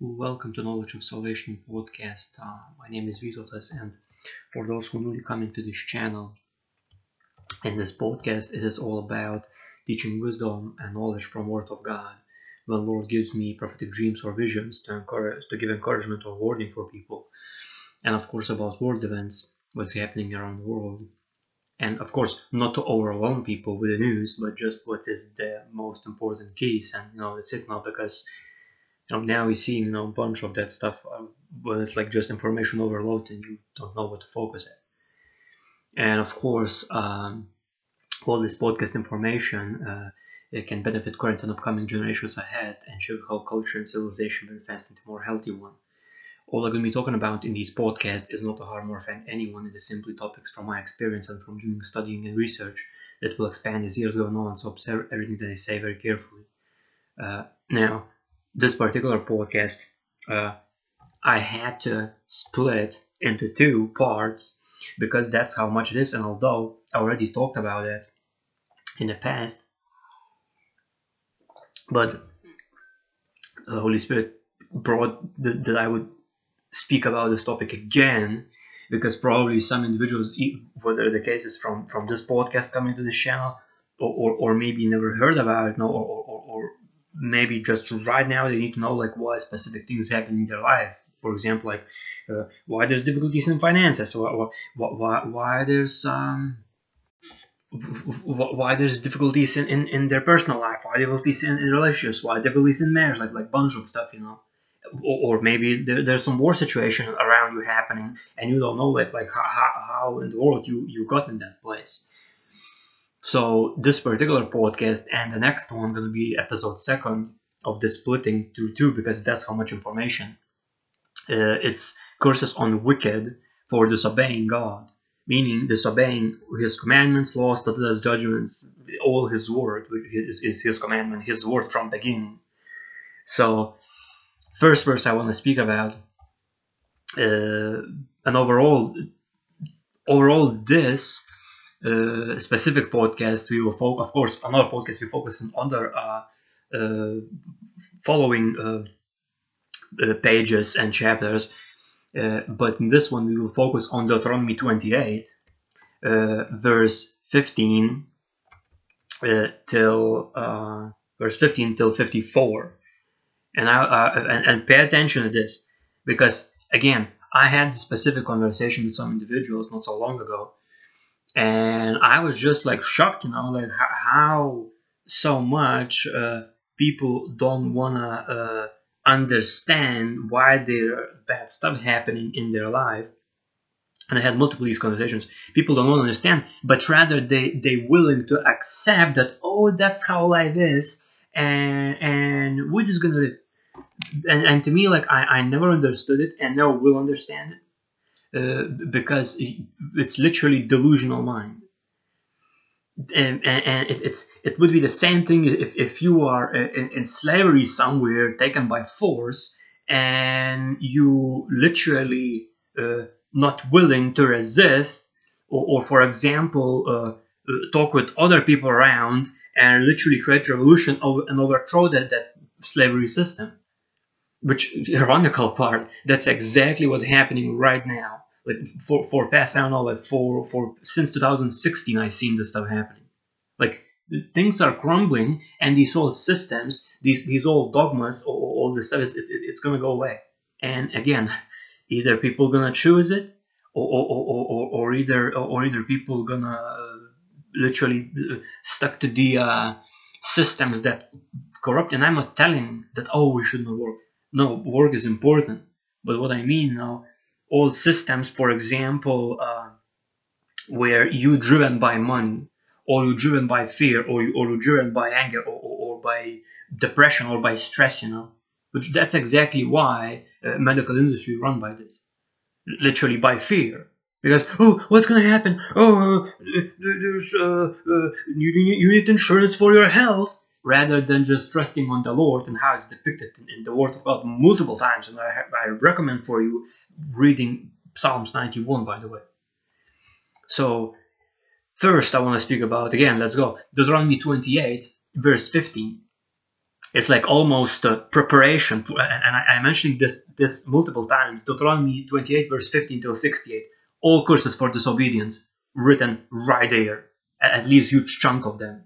Welcome to Knowledge of Salvation podcast. My name is Vytautas, and for those who newly coming to this channel, in this podcast, it is all about teaching wisdom and knowledge from Word of God. When Lord gives me prophetic dreams or visions to give encouragement or wording for people, and of course about world events, what's happening around the world, and of course not to overwhelm people with the news, but just what is the most important case, and that's it now because. Now we see a bunch of that stuff when it's like just information overload and you don't know what to focus at. And of course, all this podcast information it can benefit current and upcoming generations ahead and show how culture and civilization manifest into a more healthy one. All I'm going to be talking about in these podcasts is not to harm or offend anyone. It is simply topics from my experience and from doing studying and research that will expand as years go on. So observe everything that I say very carefully. Now, this particular podcast, I had to split into two parts because that's how much it is. And although I already talked about it in the past, but the Holy Spirit brought that I would speak about this topic again because probably some individuals, whether the case is from this podcast coming to the channel or maybe never heard about it, or maybe just right now they need to know like why specific things happen in their life. For example, like why there's difficulties in finances, or why there's why there's difficulties in their personal life, why difficulties in relationships, why difficulties in marriage, like bunch of stuff, or maybe there's some war situation around you happening and you don't know like how in the world you got in that place. So this particular podcast and the next one will be episode 2 of the splitting to 2 because that's how much information. It's curses on wicked for disobeying God, meaning disobeying His commandments, laws, statutes, judgments, all His word is His commandment, His word from beginning. So first verse I want to speak about, and overall this specific podcast we will focus, of course, another podcast we focus on other following pages and chapters, but in this one we will focus on Deuteronomy 28, verse 15 till 54, and pay attention to this because again I had a specific conversation with some individuals not so long ago. And I was just like shocked, like how so much people don't wanna understand why there bad stuff happening in their life. And I had multiple these conversations. People don't want to understand, but rather they willing to accept that that's how life is, and we're just gonna live. And to me, like I never understood it and never will understand it. Because it's literally delusional mind, and it would be the same thing if you are in slavery somewhere, taken by force, and you literally not willing to resist, or for example talk with other people around and literally create revolution and overthrow that slavery system. Which ironical part, that's exactly what's happening right now. Like for past, I don't know, like for since 2016, I've seen this stuff happening. Like things are crumbling, and these old systems, these old dogmas, all this stuff, it's gonna go away. And again, either people gonna choose it, or either people gonna literally stuck to the systems that corrupt. And I'm not telling that we should not work. No, work is important. But what I mean now, all systems, for example, where you're driven by money, or you're driven by fear, or you're driven by anger, or by depression, or by stress, which that's exactly why medical industry run by this, literally by fear. Because what's gonna happen? There's you need insurance for your health, rather than just trusting on the Lord, and how it's depicted in the Word of God multiple times. And I recommend for you reading Psalms 91, by the way. So first I want to speak about, again, let's go, Deuteronomy 28, verse 15. It's like almost preparation for, and I'm mentioning this multiple times. Deuteronomy 28 verse 15 till 68. All curses for disobedience written right there. At least huge chunk of them.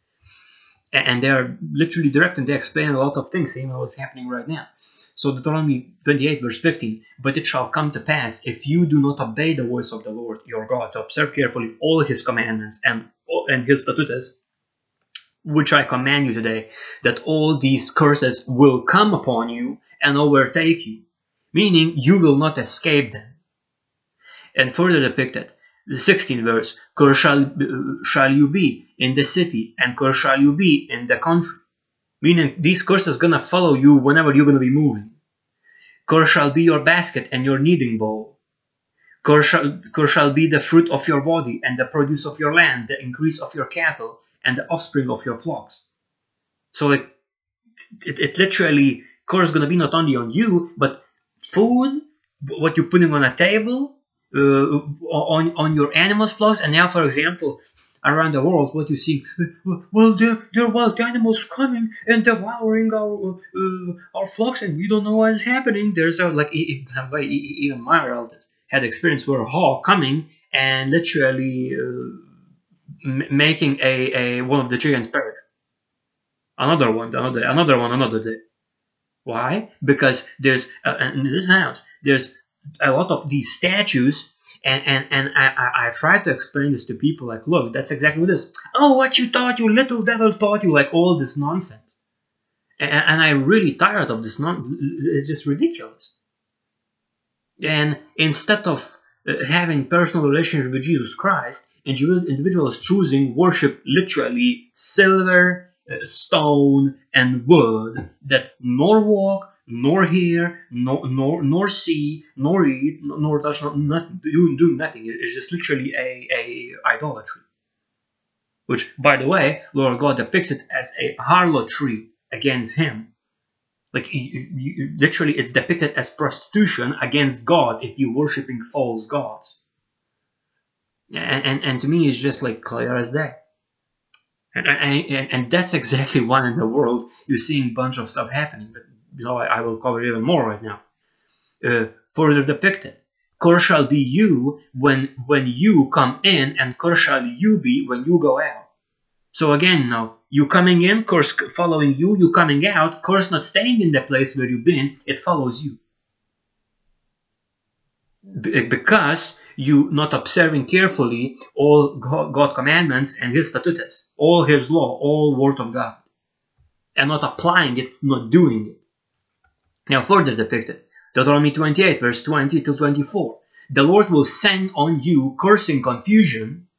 And they are literally direct, and they explain a lot of things, even what's happening right now. So Deuteronomy 28 verse 15. But it shall come to pass, if you do not obey the voice of the Lord your God, to observe carefully all his commandments and his statutes, which I command you today, that all these curses will come upon you and overtake you, meaning you will not escape them. And further depicted, the 16th verse, cursed shall you be in the city, and cursed shall you be in the country, meaning these curses gonna follow you whenever you're gonna be moving. Cursed shall be your basket and your kneading bowl. Cursed shall be the fruit of your body, and the produce of your land, the increase of your cattle, and the offspring of your flocks. So like it literally, curse gonna be not only on you, but food, what you're putting on a table, on your animals' flocks. And now, for example, around the world, what you see, well, there are wild animals coming and devouring our flocks, and we don't know what is happening. There's even my relatives had experience where a hawk coming and literally making a one of the chickens perish. Another day. Why? Because there's in this house there's a lot of these statues, and I try to explain this to people, like, look, that's exactly what it is. Oh, what you thought, you little devil taught you, like all this nonsense. And I'm really tired of this nonsense. It's just ridiculous. And instead of having personal relationship with Jesus Christ, individuals choosing worship literally silver, stone, and wood, that nor walk, nor hear, nor see, nor eat, nor touch, not do nothing. It's just literally a idolatry. Which, by the way, Lord God depicts it as a harlotry against him. Like, literally, it's depicted as prostitution against God if you're worshipping false gods. And to me, it's just like clear as day. And that's exactly why in the world you're seeing a bunch of stuff happening. But I will cover even more right now. Further depicted, curse shall be you when you come in, and curse shall you be when you go out. So again, now, you coming in, curse following you, you coming out, curse not staying in the place where you've been, it follows you. Because you not observing carefully all God commandments and his statutes, all his law, all word of God, and not applying it, not doing it. Now further depicted, Deuteronomy 28 verse 20 to 24. The Lord will send on you cursing, confusion,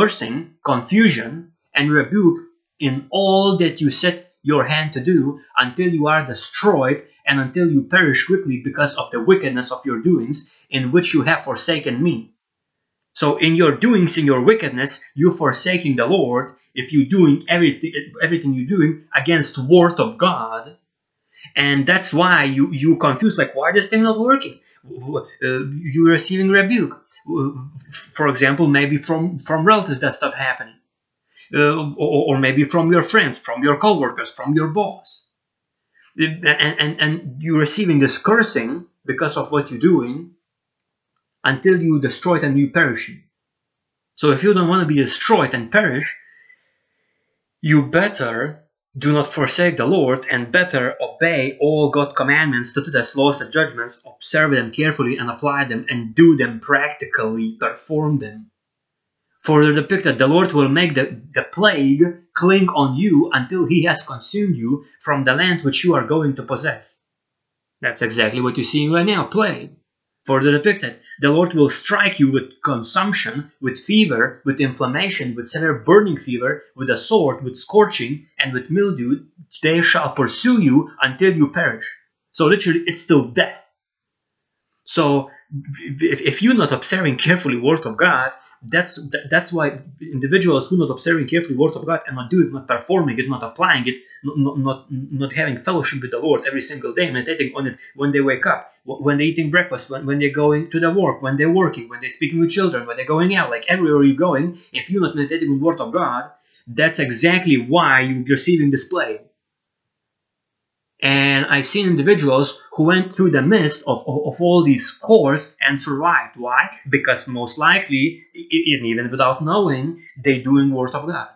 and rebuke in all that you set your hand to do, until you are destroyed and until you perish quickly because of the wickedness of your doings, in which you have forsaken me. So in your doings, in your wickedness, you're forsaking the Lord. If you're doing everything you're doing against the word of God, and that's why you confused, like, why this thing not working? You're receiving rebuke. For example, maybe from relatives, that stuff happening. Or maybe from your friends, from your coworkers, from your boss. And you're receiving this cursing because of what you're doing, until you destroy it and you perishing. So if you don't want to be destroyed and perish, you better do not forsake the Lord, and better obey all God's commandments, statutes, laws, and judgments, observe them carefully and apply them, and do them practically, perform them. Further depicted, the Lord will make the plague cling on you until he has consumed you from the land which you are going to possess. That's exactly what you're seeing right now, plague. Further depicted, the Lord will strike you with consumption, with fever, with inflammation, with severe burning fever, with a sword, with scorching, and with mildew. They shall pursue you until you perish. So literally, it's still death. So if you're not observing carefully word of God, that's why individuals who are not observing carefully word of God and not doing it, not performing it, not applying it, not having fellowship with the Lord every single day, meditating on it when they wake up, when they're eating breakfast, when they're going to the work, when they're working, when they're speaking with children, when they're going out, like everywhere you're going, if you're not meditating on word of God, that's exactly why you're receiving this plague. And I've seen individuals who went through the midst of all these scores and survived. Why? Because most likely, even without knowing, they doing Word of God.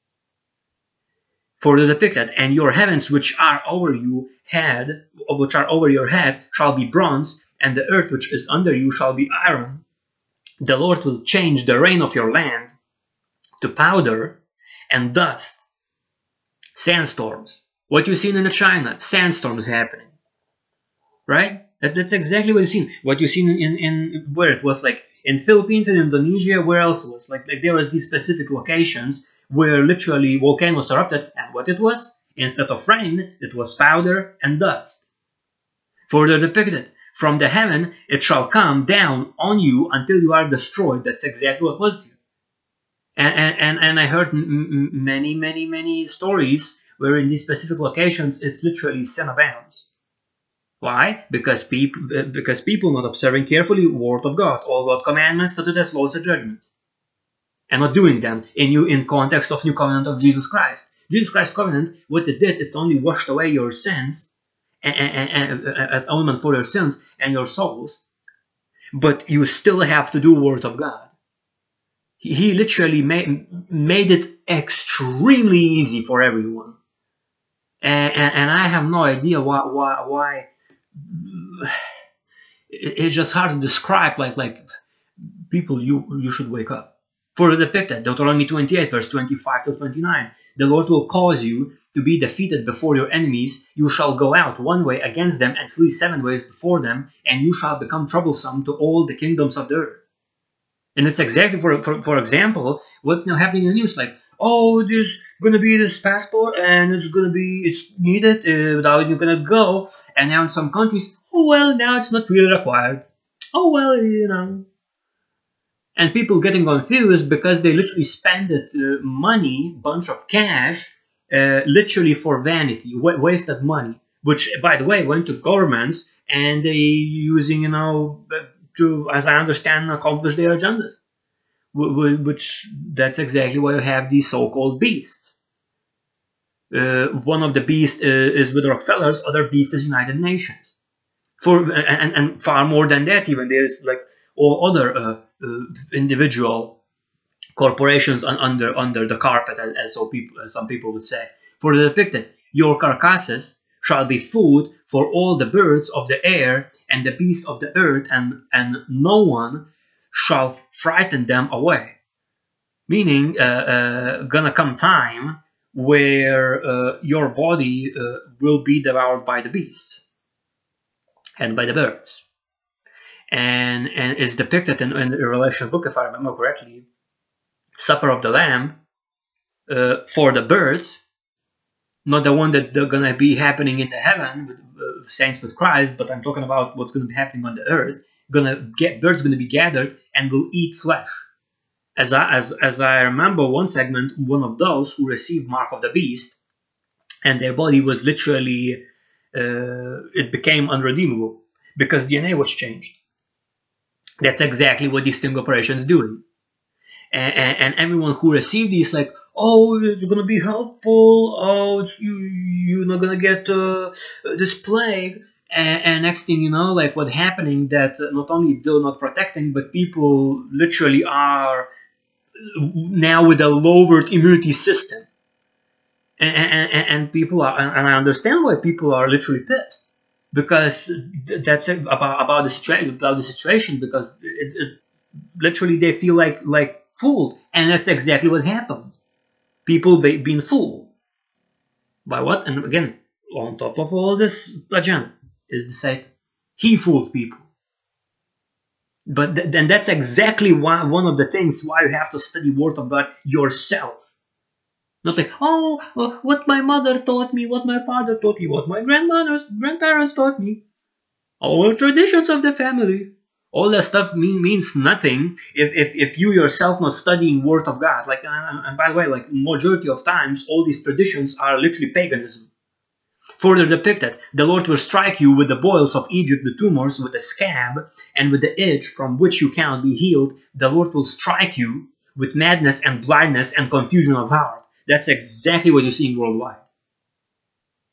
For the depicted, and your heavens which are over your head, shall be bronze, and the earth which is under you shall be iron. The Lord will change the rain of your land to powder and dust, sandstorms. What you've seen in China, sandstorms happening, right? That's exactly what you've seen. What you've seen in where it was like in Philippines and Indonesia, where else it was like there was these specific locations where literally volcanoes erupted, and what it was, instead of rain, it was powder and dust. Further depicted, from the heaven it shall come down on you until you are destroyed. That's exactly what was there. And I heard many stories where in these specific locations it's literally sin abounds. Why? Because people not observing carefully word of God, all God commandments, statutes, laws, and judgments, and not doing them in context of new covenant of Jesus Christ. Jesus Christ's covenant, what it did, it only washed away your sins and atonement for your sins and your souls, but you still have to do word of God. He literally made it extremely easy for everyone, and I have no idea why. It's just hard to describe. Like people, you should wake up. For depicted, Deuteronomy 28, verse 25 to 29. The Lord will cause you to be defeated before your enemies. You shall go out one way against them and flee 7 ways before them, and you shall become troublesome to all the kingdoms of the earth. And it's exactly, for example, what's now happening in the news. Like, oh, there's going to be this passport, and it's needed, without you cannot go. And now in some countries, oh, well, now it's not really required. Oh, well, And people getting confused because they literally spend money, bunch of cash, literally for vanity, wasted money, which, by the way, went to governments, and they using, to, as I understand, accomplish their agendas. Which that's exactly why you have these so-called beasts. One of the beasts is with Rockefellers, other beast is United Nations. And far more than that, even there's like all other individual corporations under the carpet, as some people would say. For the depicted, your carcasses shall be food for all the birds of the air and the beasts of the earth, and no one shall frighten them away. Meaning, gonna come time where your body will be devoured by the beasts and by the birds. And it's depicted in the Revelation book, if I remember correctly, Supper of the Lamb, for the birds, not the one that they're gonna be happening in the heaven with saints with Christ, but I'm talking about what's gonna be happening on the earth. Birds gonna be gathered and will eat flesh. As I remember one segment, one of those who received Mark of the Beast, and their body was literally, it became unredeemable because DNA was changed. That's exactly what these sting operations doing. And everyone who received these, like, oh, it's gonna be helpful. Oh, you're not gonna get this plague. And next thing you know, like what's happening, that not only they're not protecting, but people literally are now with a lowered immunity system. And people are, and I understand why people are literally pissed, because that's about the situation, because it literally they feel like fooled, and that's exactly what happened. People being fooled by what? And again, on top of all this agenda is the Satan. He fooled people. But then that's exactly one of the things why you have to study Word of God yourself. Not like, oh, what my mother taught me, what my father taught me, what my grandparents taught me. All traditions of the family. All that stuff means nothing if you yourself not studying Word of God. Like, and by the way, like majority of times, all these traditions are literally paganism. Further depicted, the Lord will strike you with the boils of Egypt, the tumors, with the scab, and with the itch from which you cannot be healed. The Lord will strike you with madness and blindness and confusion of heart. That's exactly what you're seeing worldwide.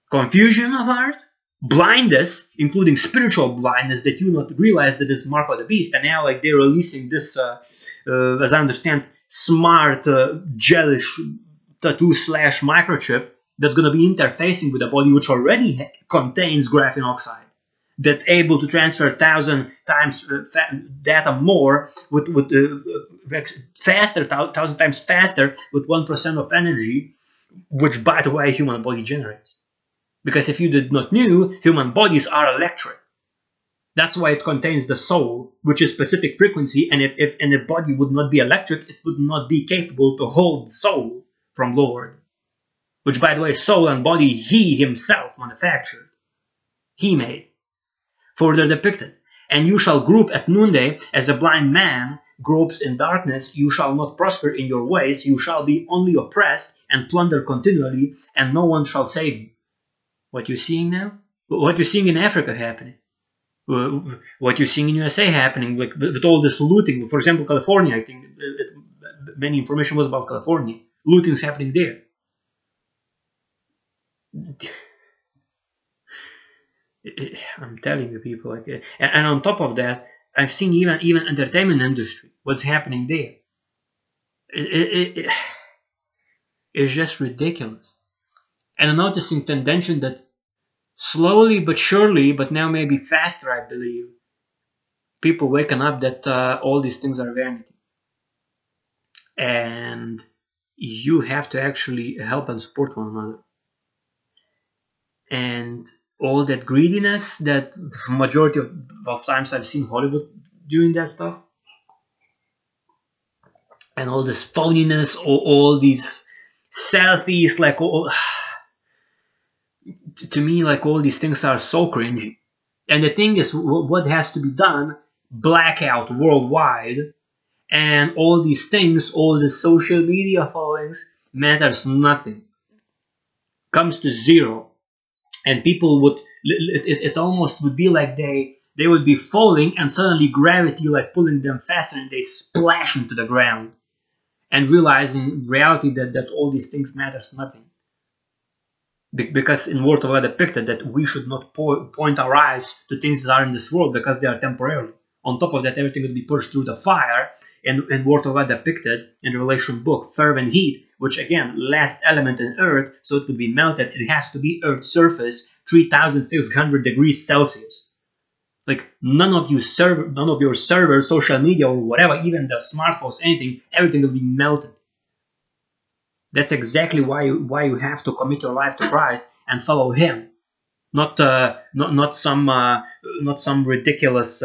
confusion of heart, blindness, including spiritual blindness, that you not realize that is mark of the beast. And now, like, they're releasing this, as I understand, smart gelish tattoo / microchip that's going to be interfacing with the body, which already contains graphene oxide, that able to transfer 1,000 times data more with faster, 1,000 times faster with 1% of energy, which, by the way, human body generates. Because if you did not know, human bodies are electric. That's why it contains the soul, which is specific frequency. And if a body would not be electric, it would not be capable to hold soul from Lord. Which, by the way, soul and body he himself manufactured. He made. Further depicted. And you shall grope at noonday as a blind man gropes in darkness. You shall not prosper in your ways. You shall be only oppressed and plunder continually, and no one shall save you. What you're seeing now? What you're seeing in Africa happening? What you're seeing in USA happening, like with all this looting. For example, California, I think many information was about California. Looting is happening there. I'm telling you, people, like, and on top of that, I've seen even entertainment industry. What's happening there? It's just ridiculous. And I'm noticing tendency that slowly but surely, but now maybe faster, I believe, people waking up that all these things are vanity, and you have to actually help and support one another. And all that greediness that majority of times I've seen Hollywood doing that stuff, and all this phoniness, all these selfies, like to me, like, all these things are so cringy. And the thing is, what has to be done? Blackout worldwide, and all these things, all the social media followings matters nothing, comes to zero. And people would, it almost would be like they would be falling, and suddenly gravity like pulling them faster, and they splash into the ground, and realizing reality that all these things matters nothing. Because in Word of God depicted that we should not point our eyes to things that are in this world, because they are temporary. On top of that, everything will be pushed through the fire, and Word of God depicted in the Revelation book, fervent heat, which again, last element in earth, so it would be melted. It has to be earth's surface, 3,600 degrees Celsius. Like, none of your servers, social media or whatever, even the smartphones, anything, everything will be melted. That's exactly why you have to commit your life to Christ and follow Him, not some ridiculous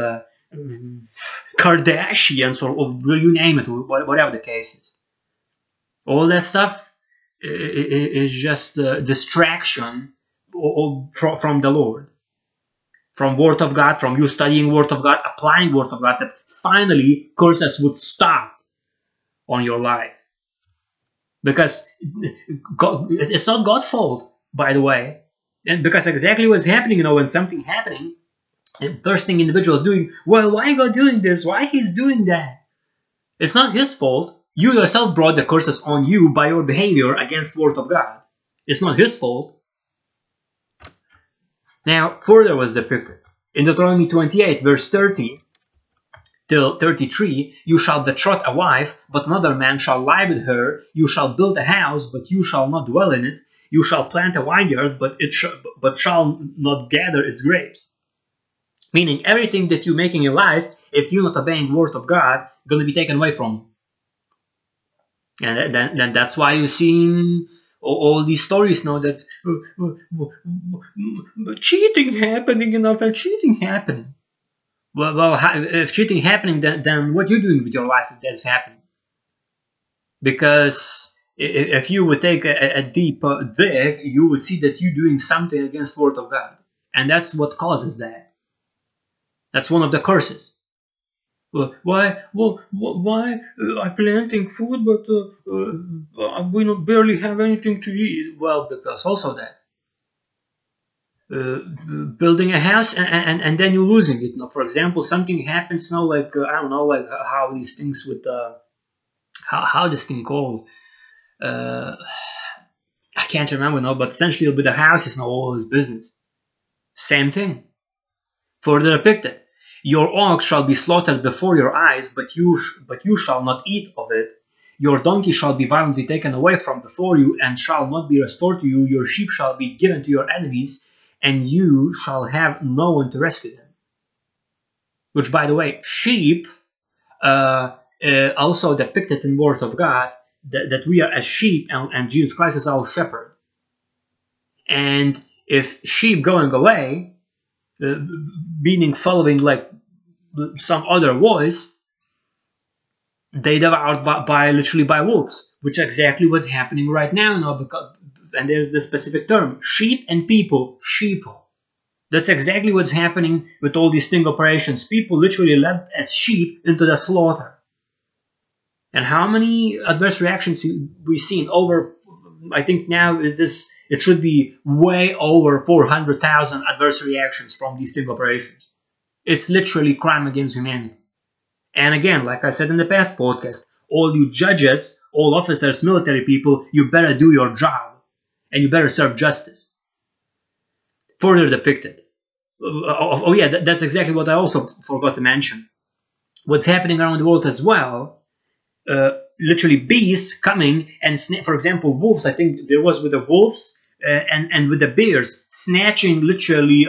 Kardashians or you name it, whatever the case is. All that stuff is just distraction from the Lord, from Word of God, from you studying Word of God, applying Word of God, that finally curses would stop on your life. Because it's not God's fault, by the way. And because exactly what's happening, when something happening, and first thing individual is doing, well, why God doing this? Why He's doing that? It's not His fault. You yourself brought the curses on you by your behavior against the Word of God. It's not His fault. Now, further was depicted in Deuteronomy 28, verse 30 till 33, you shall betroth a wife, but another man shall lie with her. You shall build a house, but you shall not dwell in it. You shall plant a vineyard, but shall not gather its grapes. Meaning, everything that you make in your life, if you're not obeying the Word of God, going to be taken away from you. And then that's why you're seeing all these stories now that cheating happening, and cheating happening. Well, if cheating happening, then what you doing with your life if that's happening? Because if you would take a deep dig, you would see that you're doing something against the Word of God, and that's what causes that. That's one of the curses. Why I'm planting food, but we not barely have anything to eat? Well, because also that. Building a house and then you're losing it. Now, for example, something happens now, like I don't know, like how these things with how this thing called I can't remember now, but essentially it'll be the house is now all his business. Same thing. Further depicted, your ox shall be slaughtered before your eyes, but you shall not eat of it. Your donkey shall be violently taken away from before you, and shall not be restored to you. Your sheep shall be given to your enemies, and you shall have no one to rescue them. Which, by the way, sheep also depicted in the Word of God that we are as sheep, and Jesus Christ is our shepherd. And if sheep going away, meaning following like some other voice, they devoured literally by wolves, which is exactly what's happening right now. Because, and there's the specific term, sheep and people, sheeple. That's exactly what's happening with all these sting operations. People literally led as sheep into the slaughter. And how many adverse reactions we've seen? Over, I think now it should be way over 400,000 adverse reactions from these sting operations. It's literally crime against humanity. And again, like I said in the past podcast, all you judges, all officers, military people, you better do your job. And you better serve justice. Further depicted. Oh yeah, that's exactly what I also forgot to mention. What's happening around the world as well, literally beasts coming and, for example, wolves, I think there was with the wolves and with the bears, snatching literally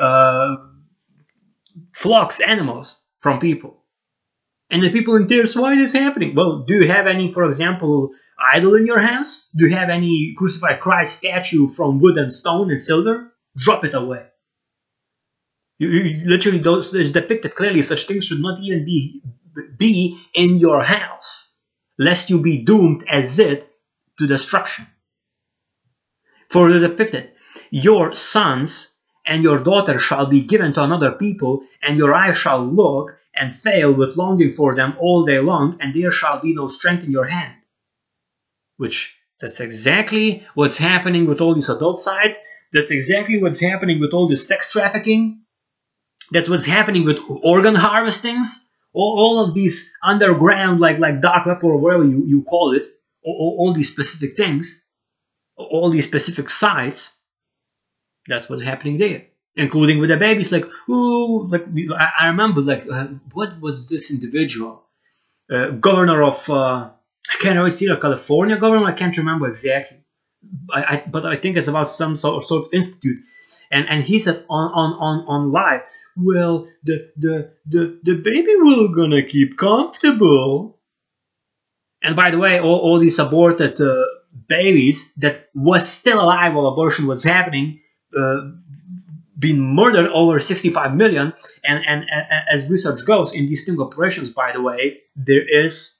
flocks, animals from people. And the people in tears, why is this happening? Well, do you have any, for example, idol in your house? Do you have any crucified Christ statue from wood and stone and silver? Drop it away. You literally, those is depicted clearly. Such things should not even be in your house, lest you be doomed as it to destruction. Further depicted, your sons and your daughter shall be given to another people, and your eyes shall look and fail with longing for them all day long, and there shall be no strength in your hand. Which, that's exactly what's happening with all these adult sites. That's exactly what's happening with all this sex trafficking. That's what's happening with organ harvestings. All of these underground, like dark web or whatever you call it, all these specific things, all these specific sites. That's what's happening there, including with the babies. Like, ooh, like I remember, like what was this individual, governor of I can't remember, it's either California governor, I can't remember exactly, but I think it's about some sort of institute, and he said on live, well, the baby will gonna keep comfortable. And by the way, all these aborted babies that was still alive while abortion was happening, been murdered over 65 million. And as research goes in these sting operations, by the way, there is,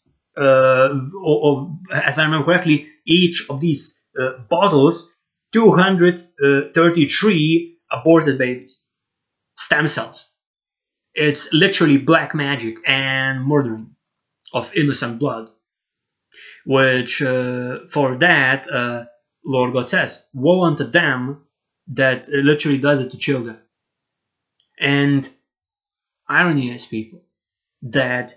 as I remember correctly, each of these bottles, 233 aborted babies, stem cells. It's literally black magic and murdering of innocent blood. Which, for that, Lord God says, woe unto them that literally does it to children. And irony is, people, that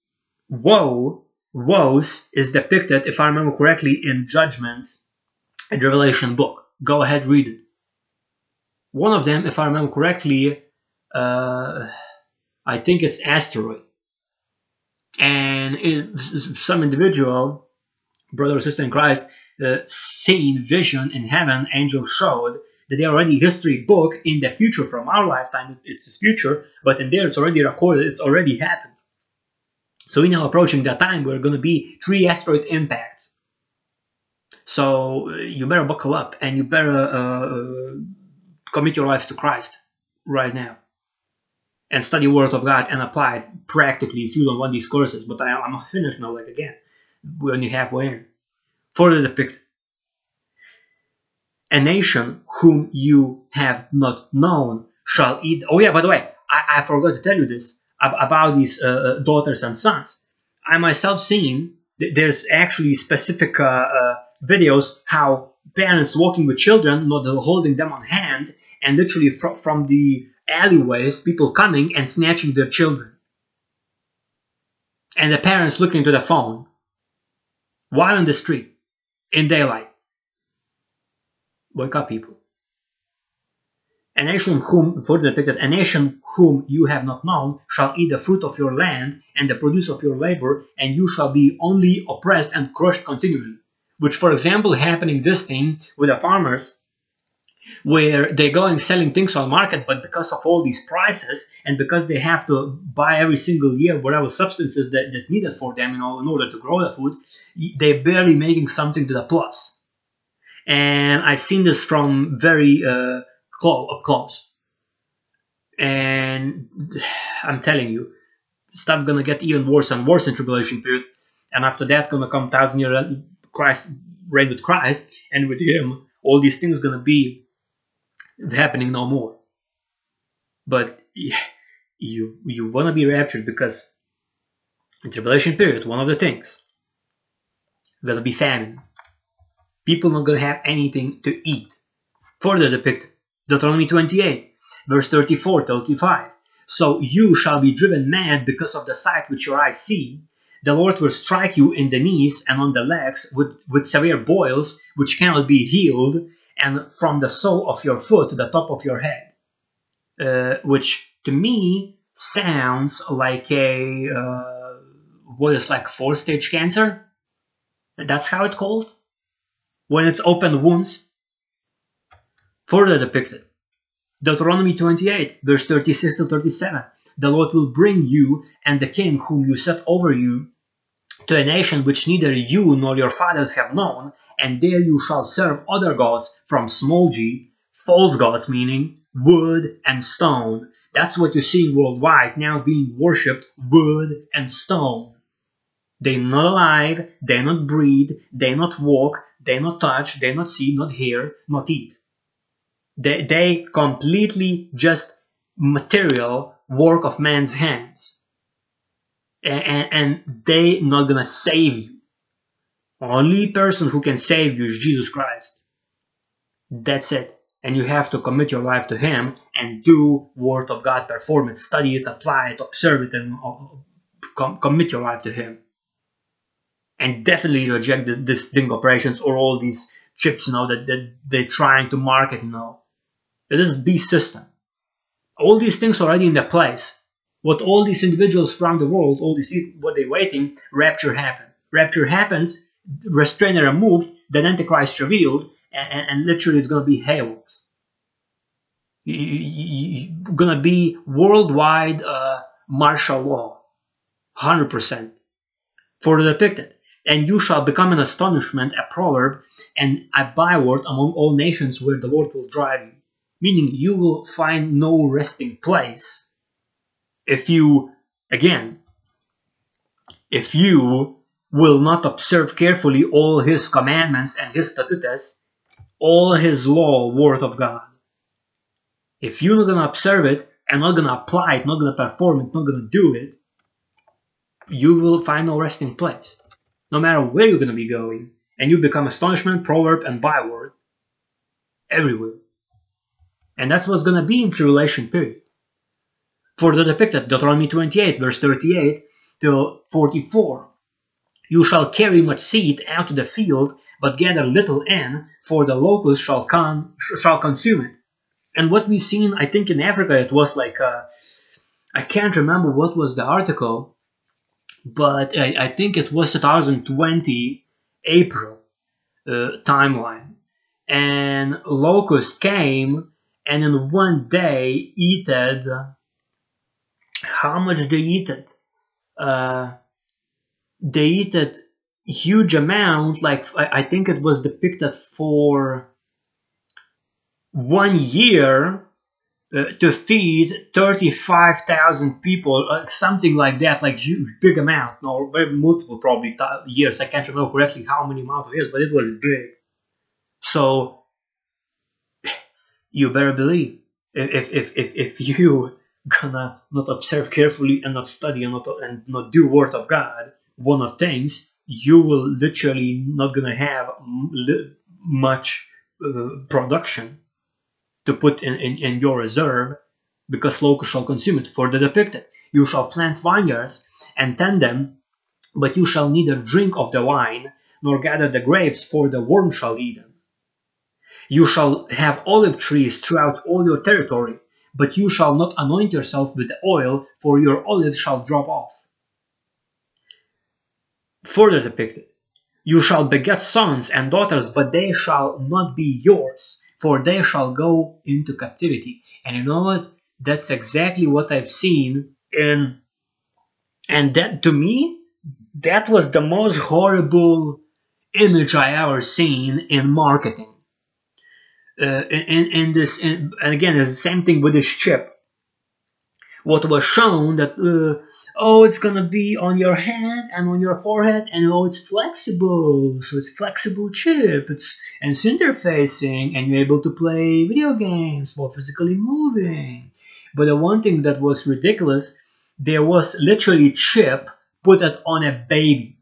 woes is depicted, if I remember correctly, in Judgments in the Revelation book. Go ahead, read it. One of them, if I remember correctly, I think it's asteroid. And some individual, brother or sister in Christ, seen vision in heaven, angels showed that they already history book in the future from our lifetime. It's his future, but in there it's already recorded. It's already happened. So we're now approaching that time where going to be 3 asteroid impacts. So you better buckle up and you better commit your lives to Christ right now and study Word of God and apply it practically if you don't want these courses. But I'm finished now. Like again, we're only halfway in. Further depicted, a nation whom you have not known shall eat. Oh yeah, by the way, I forgot to tell you this about these daughters and sons. I myself seen there's actually specific videos how parents walking with children, not holding them on hand, and literally from the alleyways, people coming and snatching their children, and the parents looking to the phone while in the street in daylight. Wake up, people. A nation whom, further depicted, a nation whom you have not known shall eat the fruit of your land and the produce of your labor, and you shall be only oppressed and crushed continually. Which, for example, happening this thing with the farmers, where they're going selling things on market, but because of all these prices and because they have to buy every single year whatever substances that needed for them, in order to grow the food, they're barely making something to the plus. And I've seen this from very up close. And I'm telling you, stuff gonna get even worse and worse in tribulation period. And after that, gonna come 1,000-year Christ reign with Christ, and with Him, all these things gonna be happening no more. But you wanna be raptured, because in tribulation period, one of the things gonna be famine. People not gonna have anything to eat. Further depicted, Deuteronomy 28, verse 34-35. So you shall be driven mad because of the sight which your eyes see. The Lord will strike you in the knees and on the legs with severe boils which cannot be healed, and from the sole of your foot to the top of your head. Which to me sounds like what is like 4-stage cancer? That's how it's called? When it's open wounds. Further depicted, Deuteronomy 28, verse 36-37. The Lord will bring you and the king whom you set over you to a nation which neither you nor your fathers have known, and there you shall serve other gods from small g, false gods, meaning wood and stone. That's what you're seeing worldwide now, being worshipped, wood and stone. They're not alive, they not breathe, they not walk, they not touch, they not see, not hear, not eat. They completely just material work of man's hands. And they not gonna save you. Only person who can save you is Jesus Christ. That's it. And you have to commit your life to Him and do Word of God, perform it, study it, apply it, observe it, and commit your life to Him. And definitely reject this sting operations or all these chips, that they're trying to market, It is a beast system. All these things already in their place. What all these individuals around the world, all these what they're waiting, rapture happens. Rapture happens, restraint removed, then Antichrist revealed, and literally it's going to be halos. Going to be worldwide martial law, 100%. For the depicted. And you shall become an astonishment, a proverb, and a byword among all nations where the Lord will drive you. Meaning you will find no resting place if you will not observe carefully all His commandments and His statutes, all His law, Word of God. If you're not going to observe it and not going to apply it, not going to perform it, not going to do it, you will find no resting place. No matter where you're going to be going, and you become astonishment, proverb, and byword everywhere. And that's what's going to be in tribulation period. For the depicted, Deuteronomy 28, verse 38-44. You shall carry much seed out to the field, but gather little in, for the locust shall consume it. And what we've seen, I think in Africa, it was like, I can't remember what was the article, but I think it was 2020 April timeline. And locust came, and in one day eated, how much they eated? They eated huge amount, like I think it was depicted for 1 year to feed 35,000 people, something like that, like huge, big amount, no, very multiple probably years. I can't remember correctly how many amount of years, but it was big. So you better believe if you gonna not observe carefully and not study and not do Word of God, one of things, you will literally not gonna have much production to put in your reserve, because locusts shall consume it. For the depicted, you shall plant vineyards and tend them, but you shall neither drink of the wine nor gather the grapes, for the worm shall eat them. You shall have olive trees throughout all your territory, but you shall not anoint yourself with oil, for your olives shall drop off. Further depicted, you shall beget sons and daughters, but they shall not be yours, for they shall go into captivity. And you know what? That's exactly what I've seen in, and that to me, that was the most horrible image I ever seen in marketing. In this, and again, it's the same thing with this chip. What was shown that oh, it's gonna be on your hand and on your forehead, and oh, it's flexible, so it's flexible chip, and it's interfacing, and you're able to play video games while physically moving. But the one thing that was ridiculous, there was literally chip put it on a baby,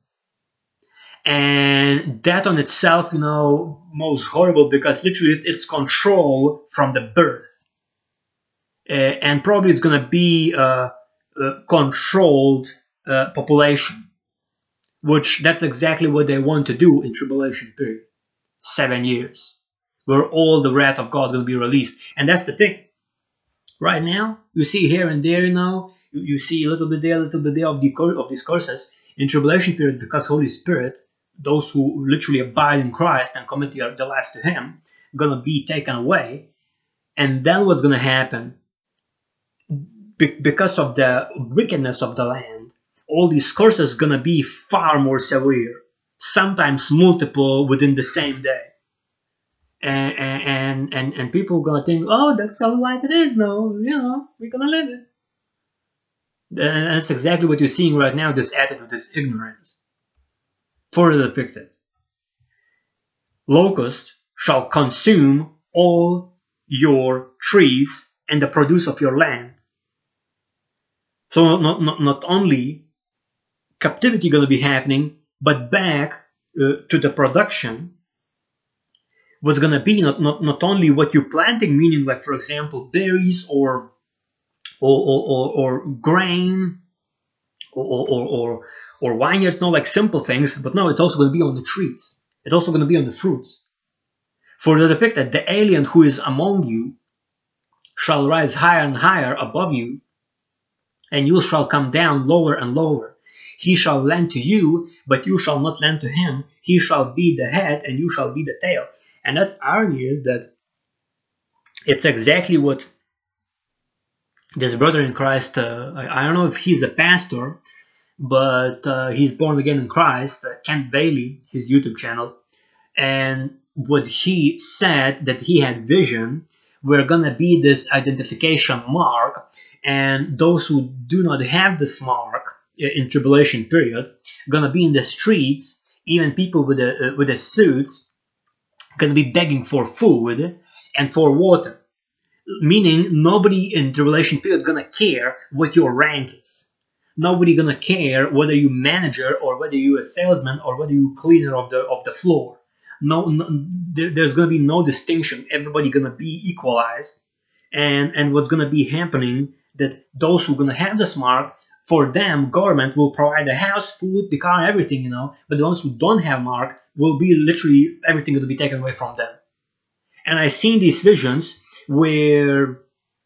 and that on itself, most horrible, because literally it's control from the birth. And probably it's going to be a controlled population, which that's exactly what they want to do in tribulation period, 7 years, where all the wrath of God will be released. And that's the thing. Right now, you see here and there, you see a little bit there of these curses in tribulation period, because Holy Spirit, those who literally abide in Christ and commit their lives to Him, gonna be taken away. And then what's gonna happen? Because of the wickedness of the land, all these curses gonna be far more severe, sometimes multiple within the same day. And people gonna think, oh, that's how life it is now, we're gonna live it. And that's exactly what you're seeing right now, this attitude, this ignorance. Further depicted. Locusts shall consume all your trees and the produce of your land. So not only captivity going to be happening, but back to the production was going to be not only what you're planting, meaning like, for example, berries or grain or vineyards, like simple things, but no, it's also going to be on the trees. It's also going to be on the fruits. For the depicted, the alien who is among you shall rise higher and higher above you, and you shall come down lower and lower. He shall lend to you, but you shall not lend to him. He shall be the head, and you shall be the tail. And that's irony, is that it's exactly what this brother in Christ, I don't know if he's a pastor, but he's born again in Christ, Kent Bailey, his YouTube channel, and what he said, that he had vision, we're gonna be this identification mark, and those who do not have this mark in tribulation period gonna be in the streets, even people with the suits gonna be begging for food and for water, meaning nobody in tribulation period gonna care what your rank is. Nobody gonna care whether you manager or whether you a salesman or whether you cleaner of the floor. No, there's gonna be no distinction. Everybody gonna be equalized, and what's gonna be happening, that those who gonna have this mark, for them government will provide the house, food, the car, everything, but the ones who don't have mark will be literally everything gonna be taken away from them. And I seen these visions where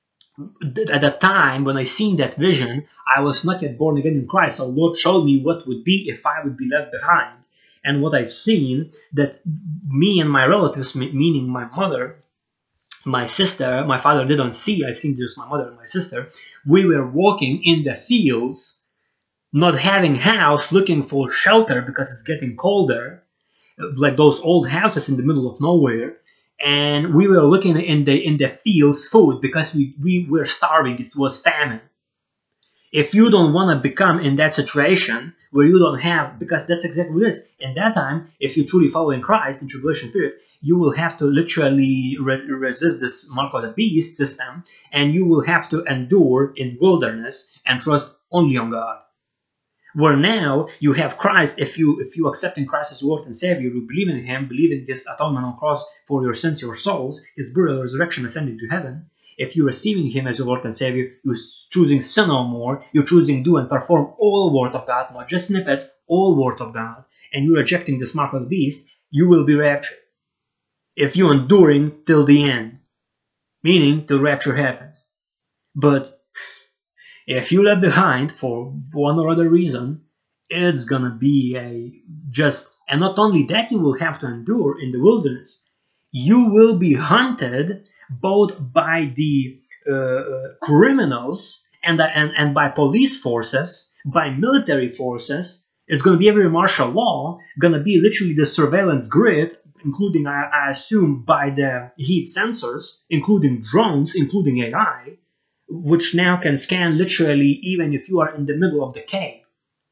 at the time when I seen that vision, I was not yet born again in Christ. So Lord showed me what would be if I would be left behind. And what I've seen, that me and my relatives, meaning my mother, my sister, my father didn't see, I seen just my mother and my sister, we were walking in the fields, not having house, looking for shelter because it's getting colder, like those old houses in the middle of nowhere. And we were looking in the fields food because we were starving. It was famine. If you don't want to become in that situation where you don't have, because that's exactly what it is. In that time, if you truly follow in Christ in tribulation period, you will have to literally resist this mark of the beast system, and you will have to endure in wilderness and trust only on God. Where now you have Christ, if you accept in Christ as your Lord and Savior, you believe in Him, believe in His atonement on the cross for your sins, your souls, His burial, resurrection, ascending to heaven. If you're receiving Him as your Lord and Savior, you're choosing sin no more, you're choosing do and perform all Word of God, not just snippets, all Word of God, and you're rejecting this mark of the beast, you will be raptured. if you're enduring till the end, meaning till rapture happens. But if you left behind for one or other reason, it's gonna be and not only that, you will have to endure in the wilderness. You will be hunted both by the criminals and by police forces, by military forces. It's gonna be every martial law, gonna be literally the surveillance grid, including, I assume, by the heat sensors, including drones, including AI, which now can scan literally even if you are in the middle of the cave.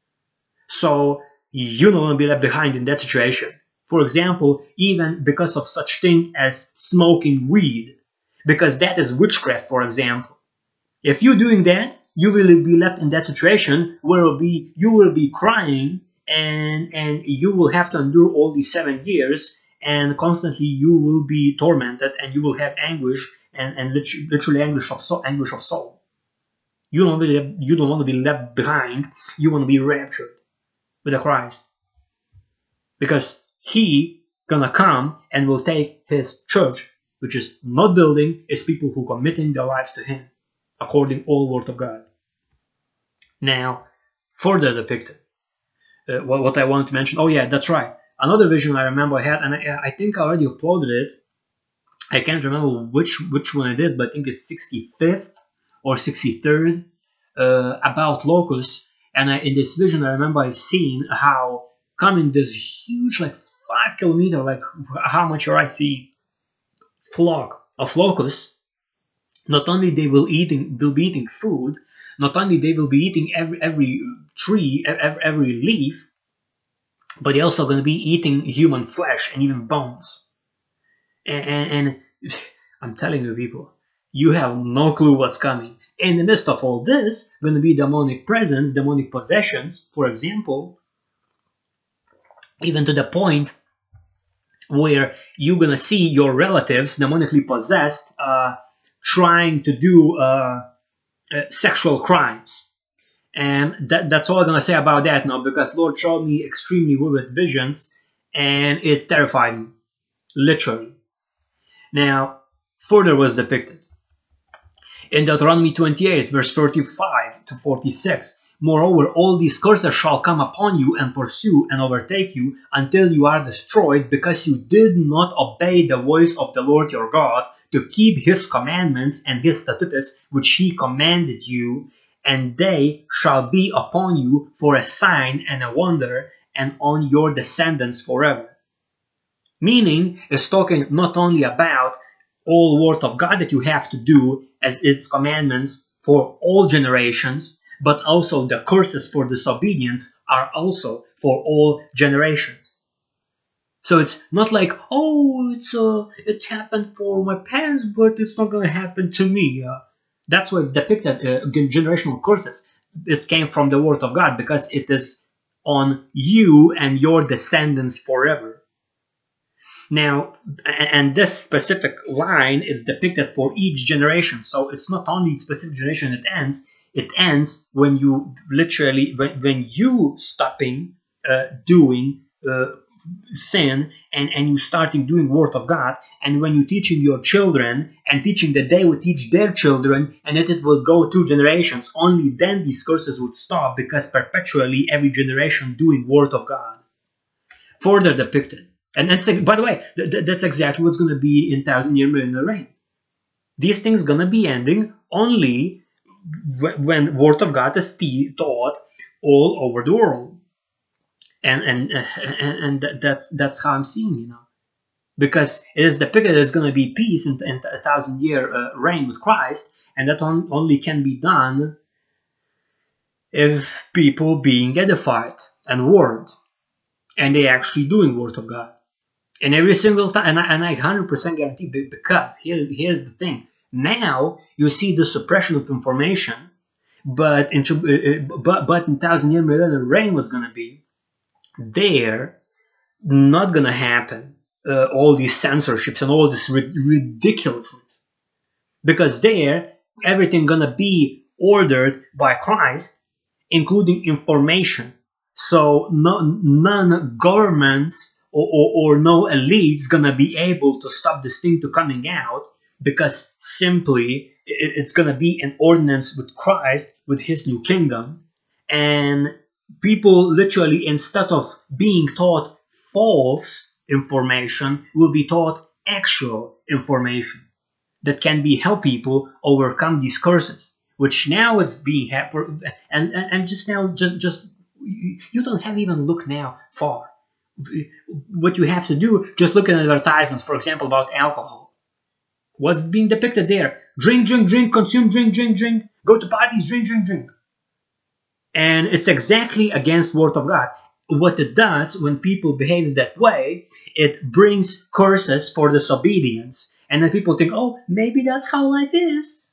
So you don't want to be left behind in that situation. For example, even because of such thing as smoking weed, because that is witchcraft, for example. If you're doing that, you will be left in that situation where you will be crying and you will have to endure all these 7 years, and constantly you will be tormented and you will have anguish and literally anguish of soul. You don't want to be left behind. You want to be raptured with the Christ, because He gonna come and will take His church, which is not building, is people who committing their lives to Him, according all Word of God. Now, further depicted, what I wanted to mention. Oh yeah, that's right. Another vision I remember I had, and I think I already uploaded it. I can't remember which one it is, but I think it's 65th or 63rd, about locusts. And in this vision, I remember I've seen how coming this huge, like 5 kilometer, like how much your eyes see, flock of locusts. Not only they will be eating food, not only they will be eating every tree, every leaf, but they're also going to be eating human flesh and even bones. And I'm telling you, people, you have no clue what's coming. In the midst of all this, going to be demonic presence, demonic possessions, for example, even to the point where you're going to see your relatives demonically possessed, trying to do sexual crimes. And that's all I'm going to say about that now, because Lord showed me extremely vivid visions and it terrified me, literally. Now, further was depicted in Deuteronomy 28, verse 35 to 46. Moreover, all these curses shall come upon you and pursue and overtake you until you are destroyed, because you did not obey the voice of the Lord your God to keep His commandments and His statutes which He commanded you, and they shall be upon you for a sign and a wonder, and on your descendants forever. Meaning, it's talking not only about all Word of God that you have to do as its commandments for all generations, but also the curses for disobedience are also for all generations. So it's not like, oh, it happened for my parents, but it's not going to happen to me. That's why it's depicted, generational curses. It came from the Word of God, because it is on you and your descendants forever. Now, and this specific line is depicted for each generation. So it's not only specific generation it ends when you literally, when you stopping doing sin and you starting doing Word of God, and when you teaching your children and teaching that they will teach their children, and that it will go 2 generations, only then these curses would stop, because perpetually every generation doing Word of God. Further depicted. And that's, by the way, that's exactly what's going to be in 1,000-year millennial reign. These things going to be ending only when Word of God is taught all over the world. And that's how I'm seeing, because it is depicted as going to be peace in 1,000-year reign with Christ, and that only can be done if people being edified and warned, and they actually doing Word of God. And every single time, and I 100% guarantee, because here's the thing. Now you see the suppression of information, but in 1,000-year millennial reign was going to be there, not going to happen. All these censorships and all this ridiculousness, because there everything going to be ordered by Christ, including information. So none governments or no elite's gonna be able to stop this thing to coming out, because simply it's gonna be an ordinance with Christ, with his new kingdom. And people literally, instead of being taught false information, will be taught actual information that can be help people overcome these curses, which now it's being and just now, just you don't have even look now far. What you have to do, just look at advertisements, for example, about alcohol. What's being depicted there? Drink, drink, drink, consume, drink, drink, drink, go to parties, drink, drink, drink. And it's exactly against word of God. What it does when people behaves that way, it brings curses for disobedience. And then people think, oh, maybe that's how life is.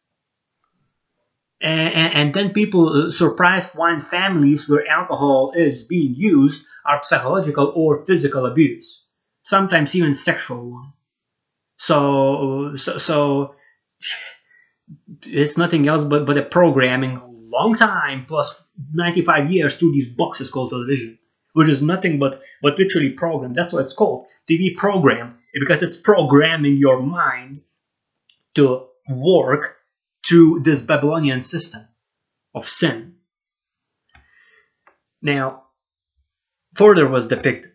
And then people surprised why families where alcohol is being used are psychological or physical abuse, sometimes even sexual one. So it's nothing else but a programming, long time plus 95 years through these boxes called television, which is nothing but literally program. That's what it's called, TV program, because it's programming your mind to work through this Babylonian system of sin. Now, further was depicted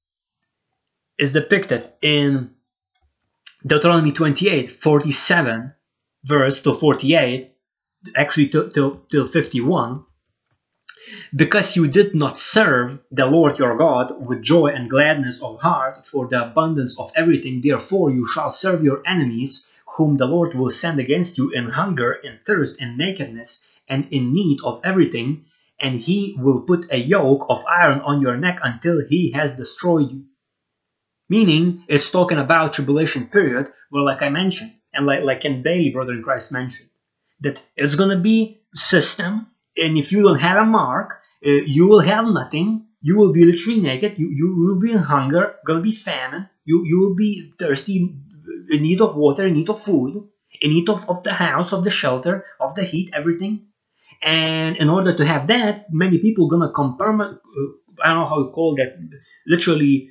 in Deuteronomy 28:47 verse to 48, actually till 51. Because you did not serve the Lord your God with joy and gladness of heart for the abundance of everything, therefore you shall serve your enemies, whom the Lord will send against you in hunger, in thirst, in nakedness, and in need of everything, and he will put a yoke of iron on your neck until he has destroyed you. Meaning, it's talking about tribulation period, where, like I mentioned, and like Ken Bailey, brother in Christ, mentioned, that it's going to be system, and if you don't have a mark, you will have nothing. You will be literally naked. You will be in hunger, going to be famine. You will be thirsty, in need of water, in need of food, in need of the house, of the shelter, of the heat, everything. And in order to have that, many people going to I don't know how you call that, literally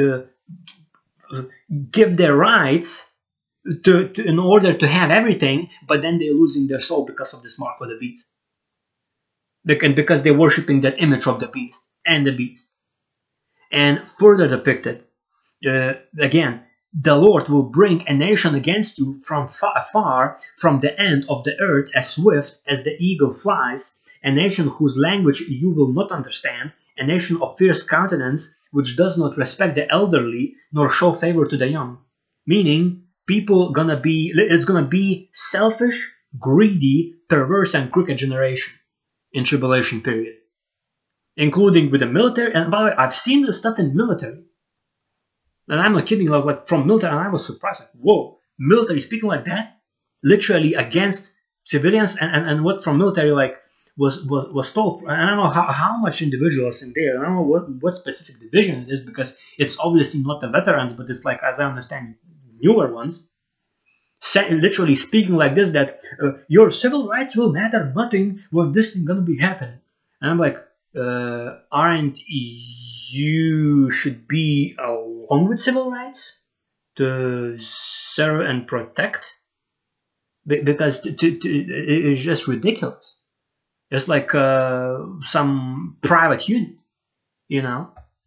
give their rights to in order to have everything, but then they're losing their soul because of this mark of the beast. Because they're worshipping that image of the beast and the beast. And further depicted, again, the Lord will bring a nation against you from far from the end of the earth, as swift as the eagle flies, a nation whose language you will not understand, a nation of fierce countenance, which does not respect the elderly nor show favor to the young. Meaning, it's gonna be selfish, greedy, perverse, and crooked generation in tribulation period, including with the military. And by the way, I've seen this stuff in military, and I'm not kidding. Like from military, and I was surprised. Like, whoa, military speaking like that, literally against civilians, and what from military like was told. I don't know how much individuals in there. I don't know what specific division it is, because it's obviously not the veterans, but it's like, as I understand, newer ones. Literally speaking like this, that your civil rights will matter nothing with this thing gonna be happening. And I'm like, aren't you should be along with civil rights to serve and protect? Because it's just ridiculous. It's like some private unit, you know.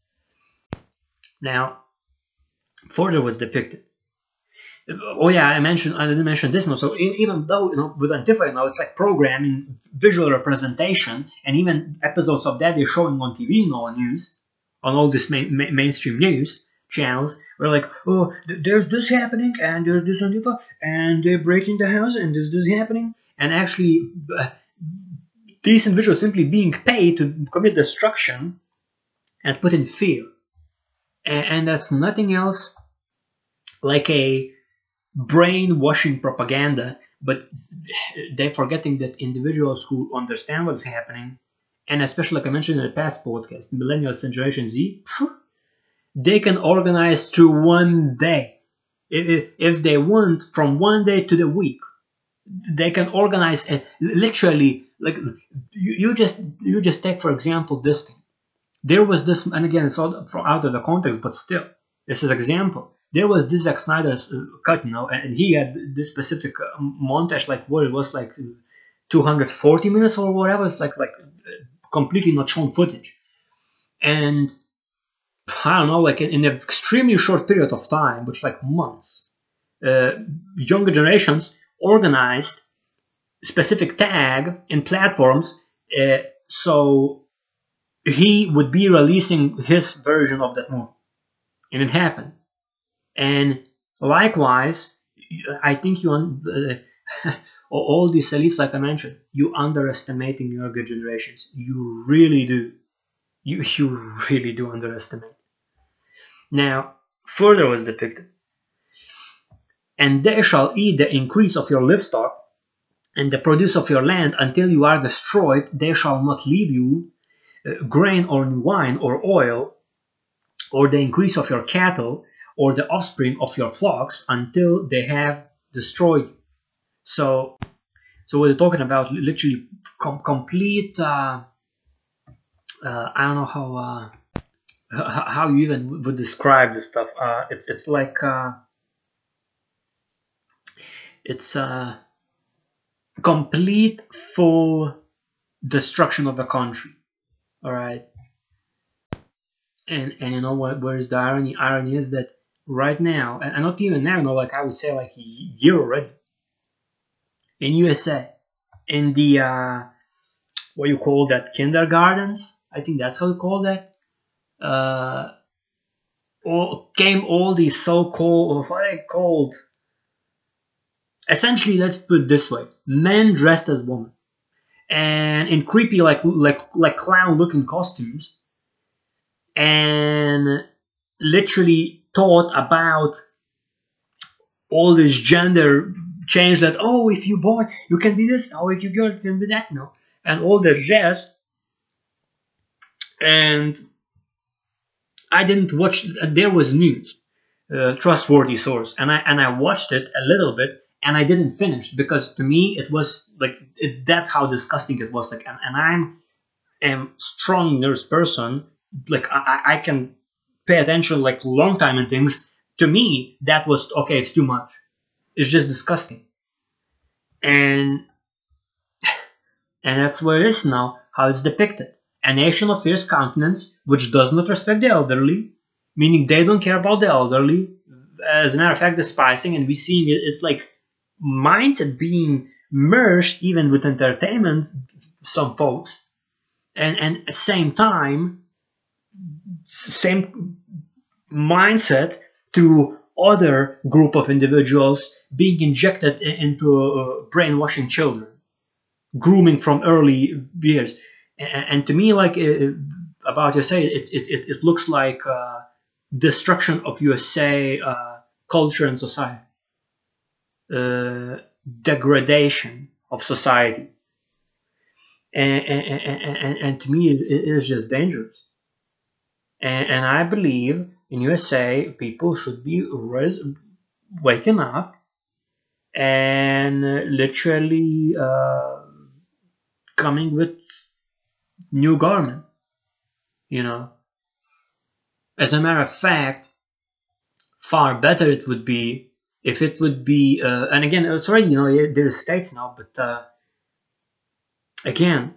Now, further was depicted. Oh yeah, I didn't mention this now. So even though, with Antifa, it's like programming, visual representation, and even episodes of that they're showing on TV, on news, on all this mainstream news channels, where like, oh, there's this happening, and there's this Antifa, and they're breaking the house, and there's this happening, and actually these individuals simply being paid to commit destruction and put in fear, and that's nothing else like a brainwashing propaganda. But they're forgetting that individuals who understand what's happening, and especially like I mentioned in the past podcast, millennials and Generation Z, they can organize through one day. If they want, from one day to the week, they can organize literally. Like you just take, for example, this thing. There was this, and again, it's all out of the context, but still, This is example. There was this Zack Snyder's cut, and he had this specific montage, like what it was like 240 minutes or whatever. It's like completely not shown footage, and I don't know, like in an extremely short period of time, which like months, younger generations organized specific tag in platforms, so he would be releasing his version of that movie, and it happened. And likewise, I think all these elites, like I mentioned, you underestimating younger generations. You really do. You really do underestimate. Now, further was depicted, and they shall eat the increase of your livestock and the produce of your land until you are destroyed. They shall not leave you grain or new wine or oil, or the increase of your cattle, or the offspring of your flocks, until they have destroyed you. So we're talking about literally complete. I don't know how you even would describe this stuff. It's like it's complete full destruction of a country. All right. And you know what? Where's the irony? Irony is that right now, and not even now, like I would say, like a year already, in USA, in the what you call that, kindergartens, I think that's how you call that. Came all these so-called, what are they called? Essentially, let's put it this way: men dressed as women, and in creepy like clown-looking costumes, and literally taught about all this gender change, that if you boy you can be this, if you girl you can be that, and all this jazz. And I didn't watch. There was news, trustworthy source, and I watched it a little bit, and I didn't finish because to me it was like that's how disgusting it was. Like, and I'm a strong nurse person. Like I can pay attention like long time in things. To me, that was okay. It's too much. It's just disgusting, and that's where it is now. How it's depicted: a nation of fierce countenance, which does not respect the elderly, meaning they don't care about the elderly. As a matter of fact, despising, and we seeing it. It's like mindset being merged even with entertainment. Some folks, and at the same time, same mindset through other group of individuals being injected into brainwashing children, grooming from early years. And to me, like about USA, it looks like destruction of USA culture and society, degradation of society, and to me, it is just dangerous. And I believe in USA, people should be waking up and literally coming with new government. As a matter of fact, far better it would be if it would be. And again, it's already there are states now, but again,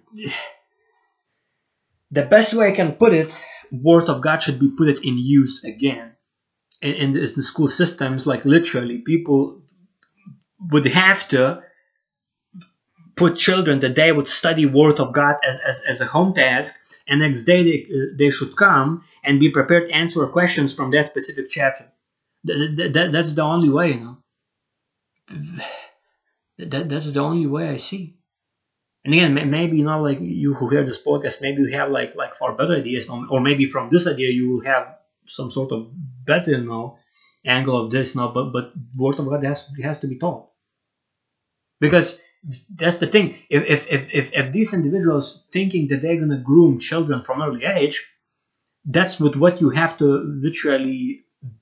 the best way I can put it, Word of God should be put it in use again in the school systems. Like literally, people would have to put children that they would study Word of God as a home task, and next day they should come and be prepared to answer questions from that specific chapter. That's the only way, That's the only way I see. And again, maybe like you who hear this podcast, maybe you have like far better ideas, or maybe from this idea you will have some sort of better angle of this but Word of God has to be taught, because that's the thing. If these individuals thinking that they're gonna groom children from early age, that's what you have to literally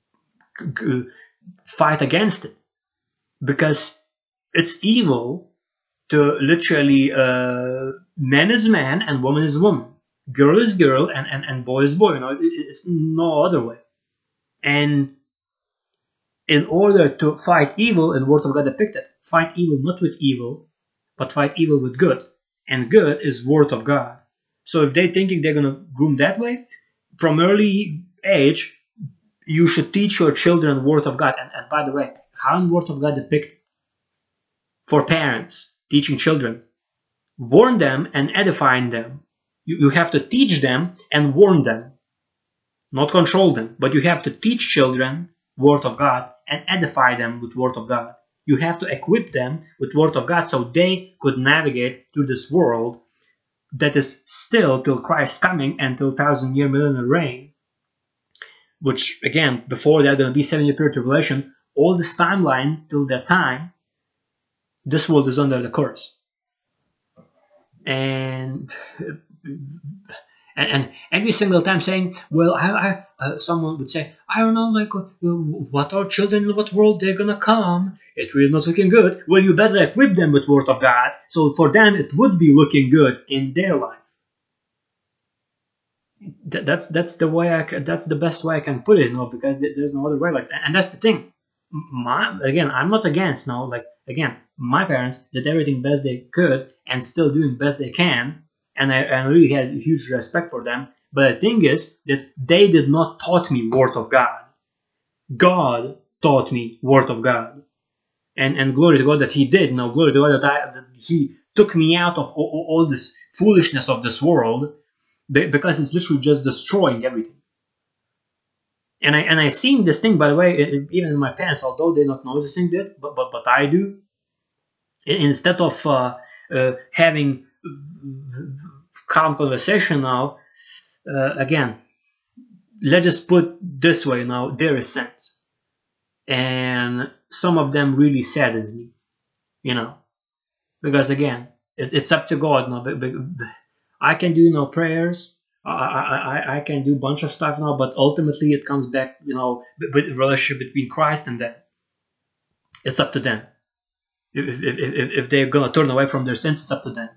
fight against it, because it's evil to literally man is man and woman is woman, girl is girl and boy is boy. It's no other way. And in order to fight evil, in the Word of God depicted, fight evil not with evil, but fight evil with good. And good is Word of God. So if they're thinking they're going to groom that way, from early age, you should teach your children the Word of God. And by the way, how in the Word of God depicted? For parents, teaching children, warn them and edifying them. You have to teach them and warn them, not control them, but you have to teach children Word of God and edify them with Word of God. You have to equip them with Word of God so they could navigate through this world that is still till Christ's coming and till 1,000-year millennial reign, which again, before that going to be 7-year period tribulation. All this timeline till that time, this world is under the curse. And every single time saying, well, someone would say, I don't know, like, what are children in what world they're gonna come? It really not looking good. Well, you better equip them with Word of God, so for them it would be looking good in their life. That's the way that's the best way I can put it, because there's no other way. Like, and that's the thing. I'm not against, my parents did everything best they could and still doing best they can, and I really had huge respect for them. But the thing is that they did not taught me Word of God. God taught me Word of God, and glory to God that He did. Glory to God that He took me out of all this foolishness of this world, because it's literally just destroying everything. And I seen this thing, by the way, even in my parents, although they don't know this thing did, but I do. Instead of having calm conversation now, again, let's just put this way now, there is sense. And some of them really saddens me, because again, it's up to God now. I can do prayers. I can do a bunch of stuff now, but ultimately it comes back, with relationship between Christ and them. It's up to them. If they're gonna turn away from their sins, it's up to them.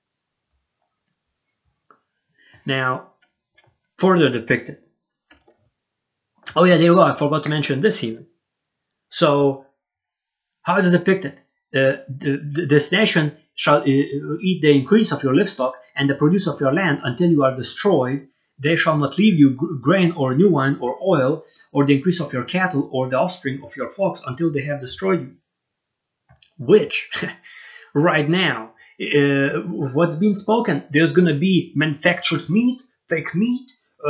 Now, further depicted. Oh yeah, there you go. I forgot to mention this even. So, how is it depicted? This nation shall eat the increase of your livestock and the produce of your land until you are destroyed. They shall not leave you grain or new wine or oil or the increase of your cattle or the offspring of your flocks until they have destroyed you. Which, right now, what's being spoken? There's going to be manufactured meat, fake meat,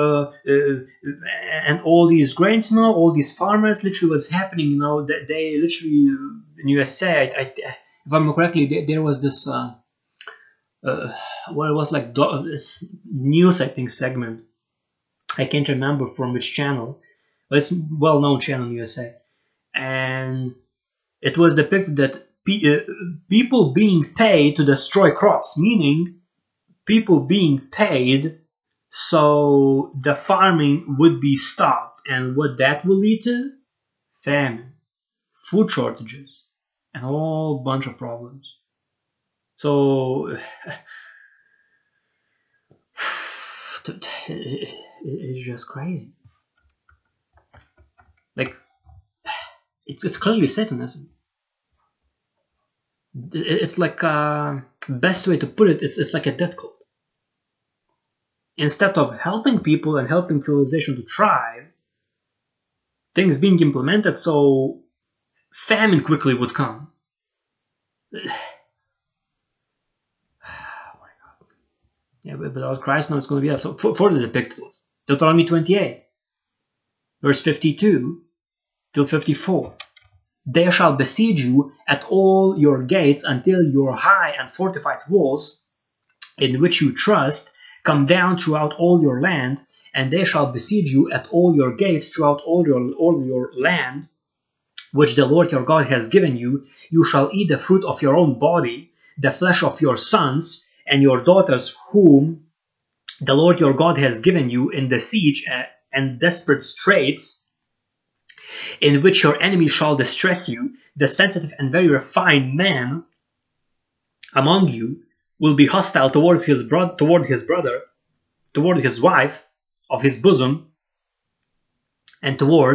and all these grains, all these farmers, literally what's happening, that they literally, in USA, if I remember correctly, there was this, it was like this news, I think, segment. I can't remember from which channel, but it's a well-known channel in USA. And it was depicted that people being paid to destroy crops, meaning people being paid so the farming would be stopped. And what that will lead to? Famine, food shortages, and a whole bunch of problems. So it's just crazy. Like, it's clearly Satanism. It's like, best way to put it, it's like a death cult. Instead of helping people and helping civilization to thrive, things being implemented so famine quickly would come. Oh my God. Yeah, but without Christ, now it's going to be up. So further depicted was Deuteronomy 28, verse 52 till 54. They shall besiege you at all your gates until your high and fortified walls, in which you trust, come down throughout all your land, and they shall besiege you at all your gates throughout all your land, which the Lord your God has given you. You shall eat the fruit of your own body, the flesh of your sons and your daughters, whom the Lord your God has given you in the siege and desperate straits, in which your enemy shall distress you. The sensitive and very refined man among you will be hostile toward his brother, toward his wife of his bosom, and toward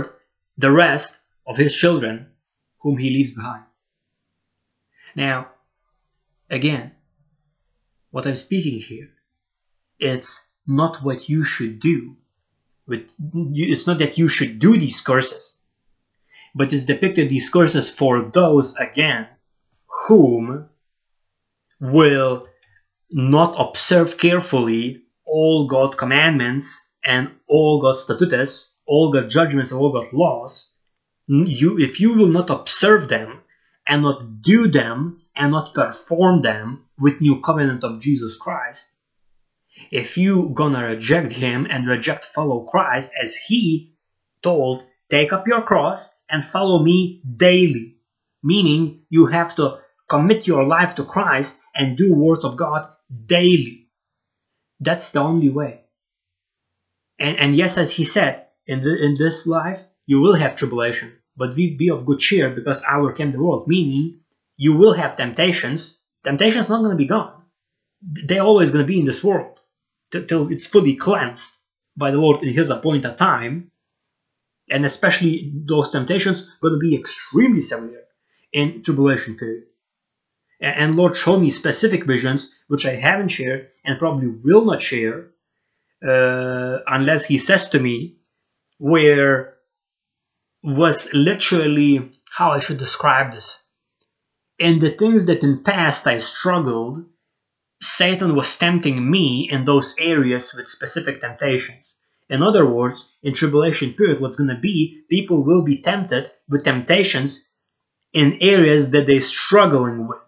the rest of his children whom he leaves behind. Now, again, what I'm speaking here, it's not what you should do. It's not that you should do these curses, but it's depicted these curses for those, again, whom will not observe carefully all God's commandments and all God's statutes, all God's judgments, and all God's laws. If you will not observe them and not do them and not perform them with new covenant of Jesus Christ, if you gonna reject him and reject follow Christ, as he told, take up your cross and follow me daily, meaning you have to commit your life to Christ and do word of God daily. That's the only way. And yes, as he said, in this life you will have tribulation, but be of good cheer, because hour came the world, meaning you will have temptations. Temptation's not going to be gone. They're always going to be in this world till it's fully cleansed by the Lord in his appointed time. And especially those temptations going to be extremely severe in tribulation period. And Lord showed me specific visions which I haven't shared and probably will not share unless he says to me, where was literally, how I should describe this, in the things that in past I struggled, Satan was tempting me in those areas with specific temptations. In other words, in tribulation period, what's going to be, people will be tempted with temptations in areas that they're struggling with.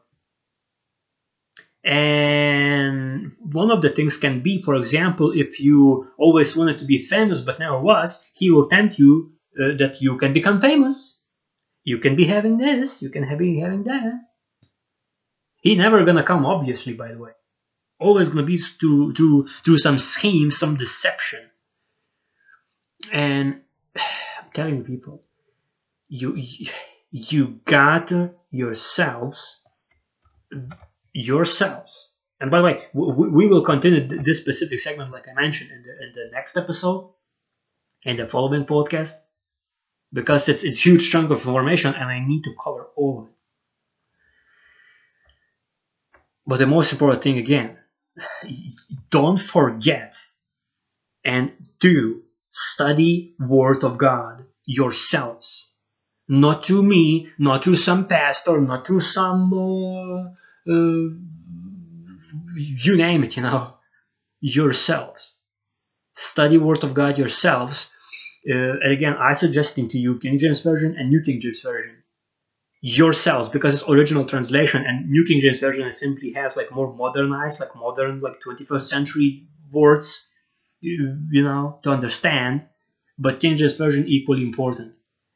And one of the things can be, for example, if you always wanted to be famous but never was, he will tempt you that you can become famous. You can be having this, you can be having that. He never gonna come, obviously, by the way. Always gonna be through some scheme, some deception. And I'm telling people, you got yourselves. And by the way, we will continue this specific segment, like I mentioned, in the next episode, in the following podcast, because it's a huge chunk of information and I need to cover all of it. But the most important thing, again, don't forget and do study Word of God yourselves. Not through me, not through some pastor, not through some, you name it, yourselves. Study Word of God yourselves. And again, I suggesting to you King James Version and New King James Version yourselves, because it's original translation, and New King James Version simply has like more modernized, like modern, like 21st century words, to understand. But King James Version equally important.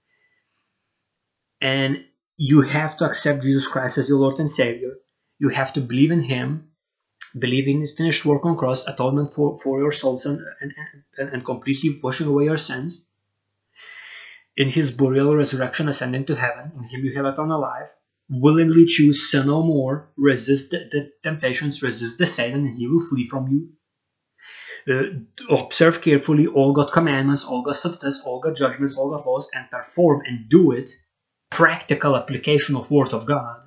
And you have to accept Jesus Christ as your Lord and Savior. You have to believe in him, believe in his finished work on cross, atonement for your souls, and completely washing away your sins. In his burial, resurrection, ascending to heaven, in him you have eternal life. Willingly choose sin no more, resist the temptations, resist the Satan, and he will flee from you. Observe carefully all God's commandments, all God's statutes, all God's judgments, all God's laws, and perform and do it. Practical application of Word of God.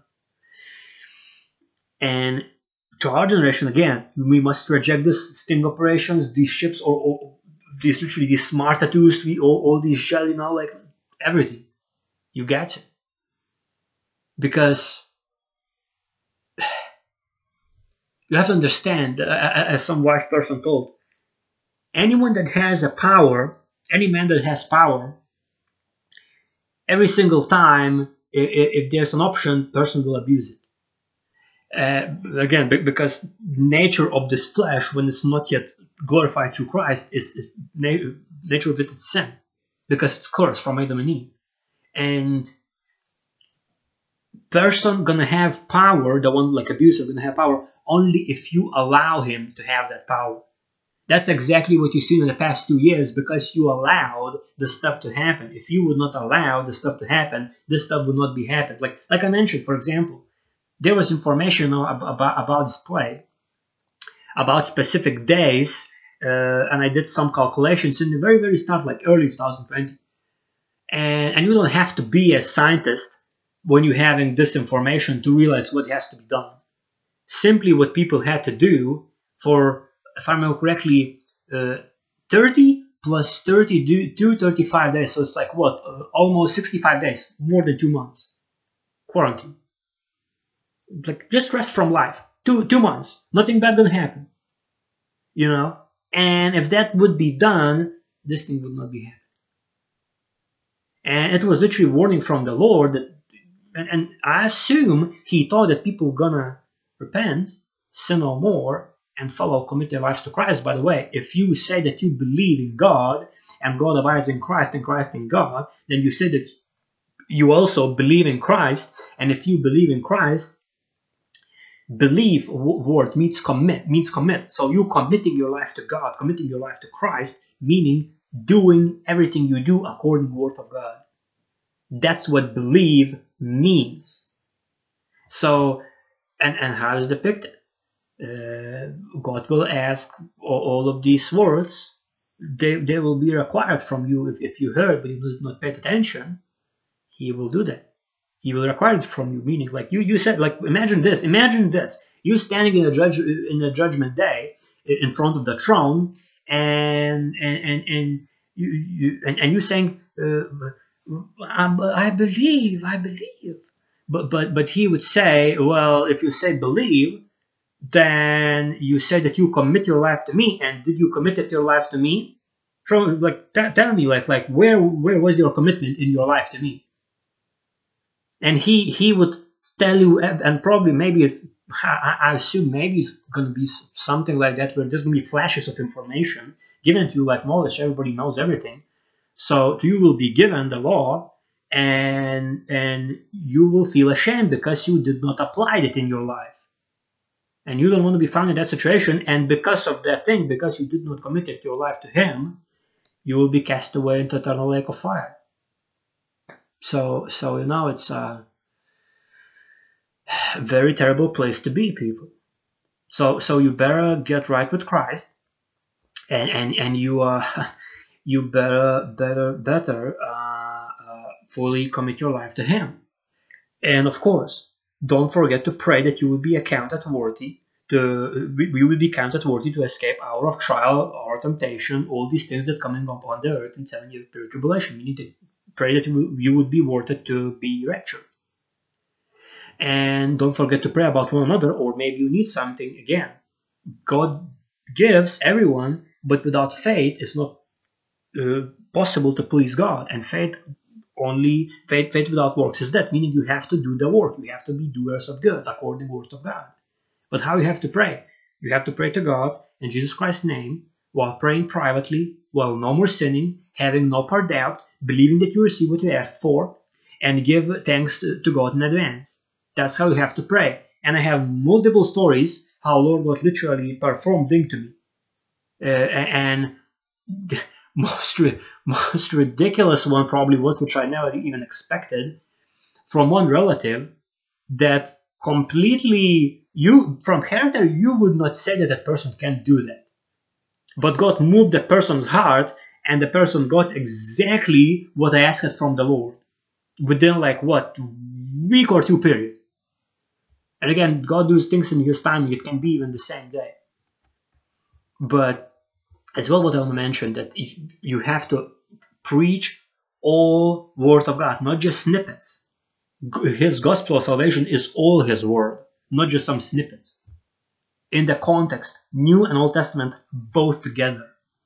And to our generation, again, we must reject these sting operations, these ships, or these smart tattoos, all these gel, like everything. You get it. Because you have to understand, as some wise person told, anyone that has a power, any man that has power, every single time, if there's an option, person will abuse it. Again, because nature of this flesh, when it's not yet glorified through Christ, is nature of it is sin, because it's cursed from Adam and Eve. And person gonna have power, the one like abuser gonna have power only if you allow him to have that power. That's exactly what you've seen in the past 2 years, because you allowed the stuff to happen. If you would not allow the stuff to happen, this stuff would not be happened. Like I mentioned, for example, there was information about this play, about specific days, and I did some calculations in the very, very start, like early 2020. And you don't have to be a scientist when you're having this information to realize what has to be done. Simply what people had to do for, if I remember correctly, 30 plus 30 to 35 days. So it's like what? Almost 65 days, more than 2 months. Quarantine. Like just rest from life. 2 months. Nothing bad gonna happen. You know? And if that would be done, this thing would not be happening. And it was literally warning from the Lord that, and I assume he thought that people gonna repent, sin no more, and follow, commit their lives to Christ. By the way, if you say that you believe in God and God abides in Christ and Christ in God, then you say that you also believe in Christ. And if you believe in Christ, believe word means commit. So you committing your life to God, committing your life to Christ, meaning doing everything you do according to the word of God. That's what believe means. So, and how is depicted? God will ask all of these words. They will be required from you. If you heard but you did not pay attention, he will do that. He will require it from you. Meaning, like you said, like imagine this. You standing in a judgment day in front of the throne, and you saying, I believe. But he would say, well, if you say believe, then you say that you commit your life to me. And did you commit your life to me? Tell me, like where was your commitment in your life to me? And he would tell you, and probably maybe I assume maybe it's gonna be something like that, where there's gonna be flashes of information given to you like knowledge. Everybody knows everything, so you will be given the law, and you will feel ashamed because you did not apply it in your life. And you don't want to be found in that situation, and because of that thing, because you did not commit your life to him, you will be cast away into eternal lake of fire. So it's a very terrible place to be, people. So you better get right with Christ, and you better fully commit your life to him. And of course, don't forget to pray that you will be accounted worthy we will be counted worthy to escape hour of trial or temptation, all these things that coming up on the earth in 7-year period tribulation. You need to pray that you would be worthy to be raptured. And don't forget to pray about one another, or maybe you need something again. God gives everyone, but without faith it's not possible to please God. And faith without works is dead, meaning you have to do the work. You have to be doers of good according to the word of God. But how you have to pray? You have to pray to God in Jesus Christ's name, while praying privately, while no more sinning, having no part doubt, believing that you receive what you asked for, and give thanks to God in advance. That's how you have to pray. And I have multiple stories how Lord God literally performed things to me. And most ridiculous one probably was, which I never even expected, from one relative that completely, from character, you would not say that a person can do that. But God moved the person's heart, and the person got exactly what I asked from the Lord within week or two period. And again, God does things in his timing. It can be even the same day. But as well, what I want to mention, that if you have to preach all word of God, not just snippets. His gospel of salvation is all his word, not just some snippets. In the context, New and Old Testament, both together.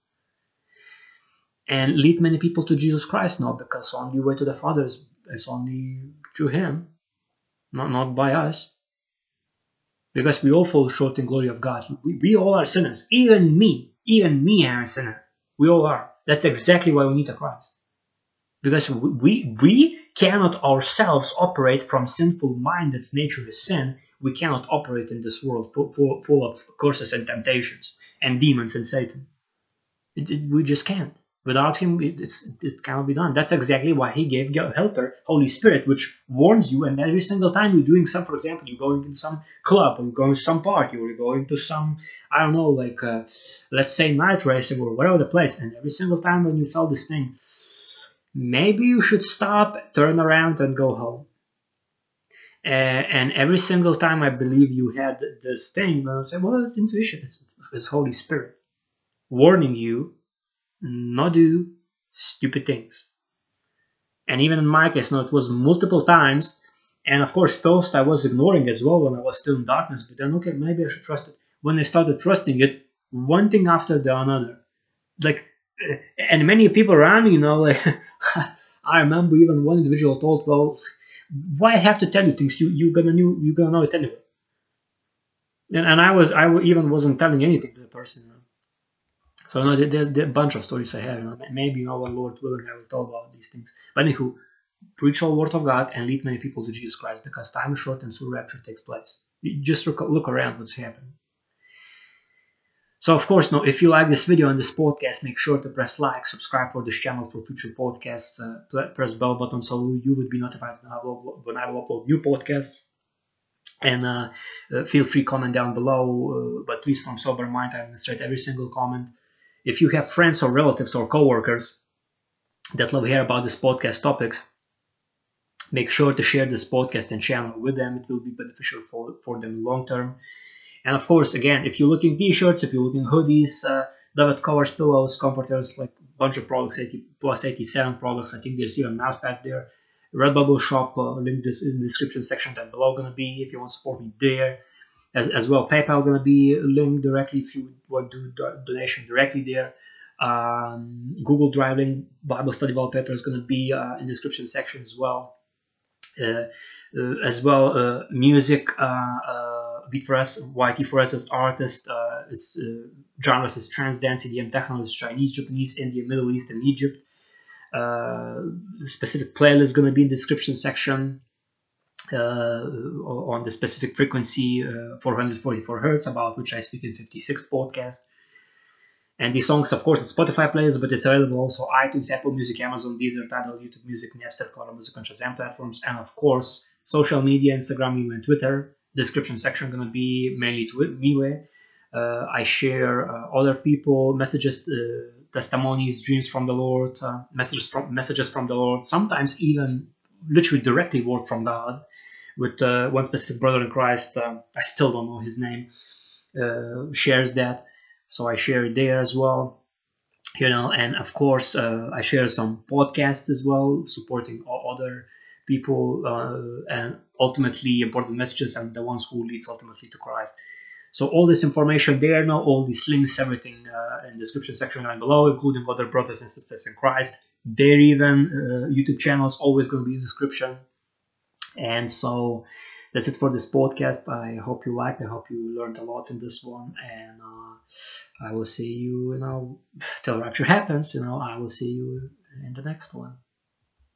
And lead many people to Jesus Christ now, because only way to the Father is only through him, not by us. Because we all fall short in glory of God. We all are sinners. Even me am a sinner. We all are. That's exactly why we need a Christ. Because we cannot ourselves operate from sinful mind that's nature is sin. We cannot operate in this world full of curses and temptations and demons and Satan. We just can't. Without him, it cannot be done. That's exactly why he gave Helper, Holy Spirit, which warns you. And every single time you're doing some, for example, you're going to some club, or you're going to some party, or you're going to some, I don't know, let's say night racing or whatever the place. And every single time when you felt this thing, maybe you should stop, turn around, and go home. And every single time I believe you had this thing, I say, well, it's intuition, it's Holy Spirit warning you not do stupid things. And even in my case, it was multiple times. And of course, first I was ignoring as well when I was still in darkness. But then, okay, maybe I should trust it. When I started trusting it, one thing after the another, like, and many people around me, like, I remember even one individual told, "Well, why I have to tell you things? You're gonna know it anyway." And even wasn't telling anything to the person. So there are a bunch of stories I have. Maybe when Lord willing, I will talk about these things. But anywho, preach all word of God and lead many people to Jesus Christ, because time is short and soon rapture takes place. You just look around what's happening. So of course, if you like this video and this podcast, make sure to press like, subscribe for this channel for future podcasts, press bell button so you would be notified when I will upload new podcasts. And feel free comment down below, but please from sober mind, I administrate every single comment. If you have friends or relatives or coworkers that love to hear about this podcast topics, make sure to share this podcast and channel with them. It will be beneficial for them long term. And of course, again, if you're looking t-shirts, if you're looking hoodies, David covers, pillows, comforters, like a bunch of products, 80 plus 87 products. I think there's even mouse pads there. Redbubble shop, link this in the description section down below gonna be if you want to support me there. As well, PayPal gonna be linked directly if you want to do donation directly there. Google Drive link, Bible study wallpaper is gonna be in the description section as well. Music, Beat4S, YT4S as artist, its genres is trance, dance, EDM, techno, is Chinese, Japanese, India, Middle East, and Egypt. Specific playlist gonna be in the description section on the specific frequency, 444 hertz, about which I speak in 56th podcast. And these songs, of course, it's Spotify playlist, but it's available also iTunes, Apple Music, Amazon, Deezer, Tidal, YouTube Music, Napster, Cloud Music, and Shazam platforms, and of course, social media, Instagram, email, and Twitter. Description section gonna be mainly MeWe. I share other people messages, testimonies, dreams from the Lord, messages from the Lord. Sometimes even literally directly word from God. With one specific brother in Christ, I still don't know his name, shares that. So I share it there as well, and of course I share some podcasts as well, supporting other people, and ultimately important messages and the ones who leads ultimately to Christ. So all this information there now, all these links, everything in the description section down below, including other brothers and sisters in Christ. Their even YouTube channels always going to be in the description. And so that's it for this podcast. I hope you liked. I hope you learned a lot in this one. And I will see you, till rapture happens. I will see you in the next one.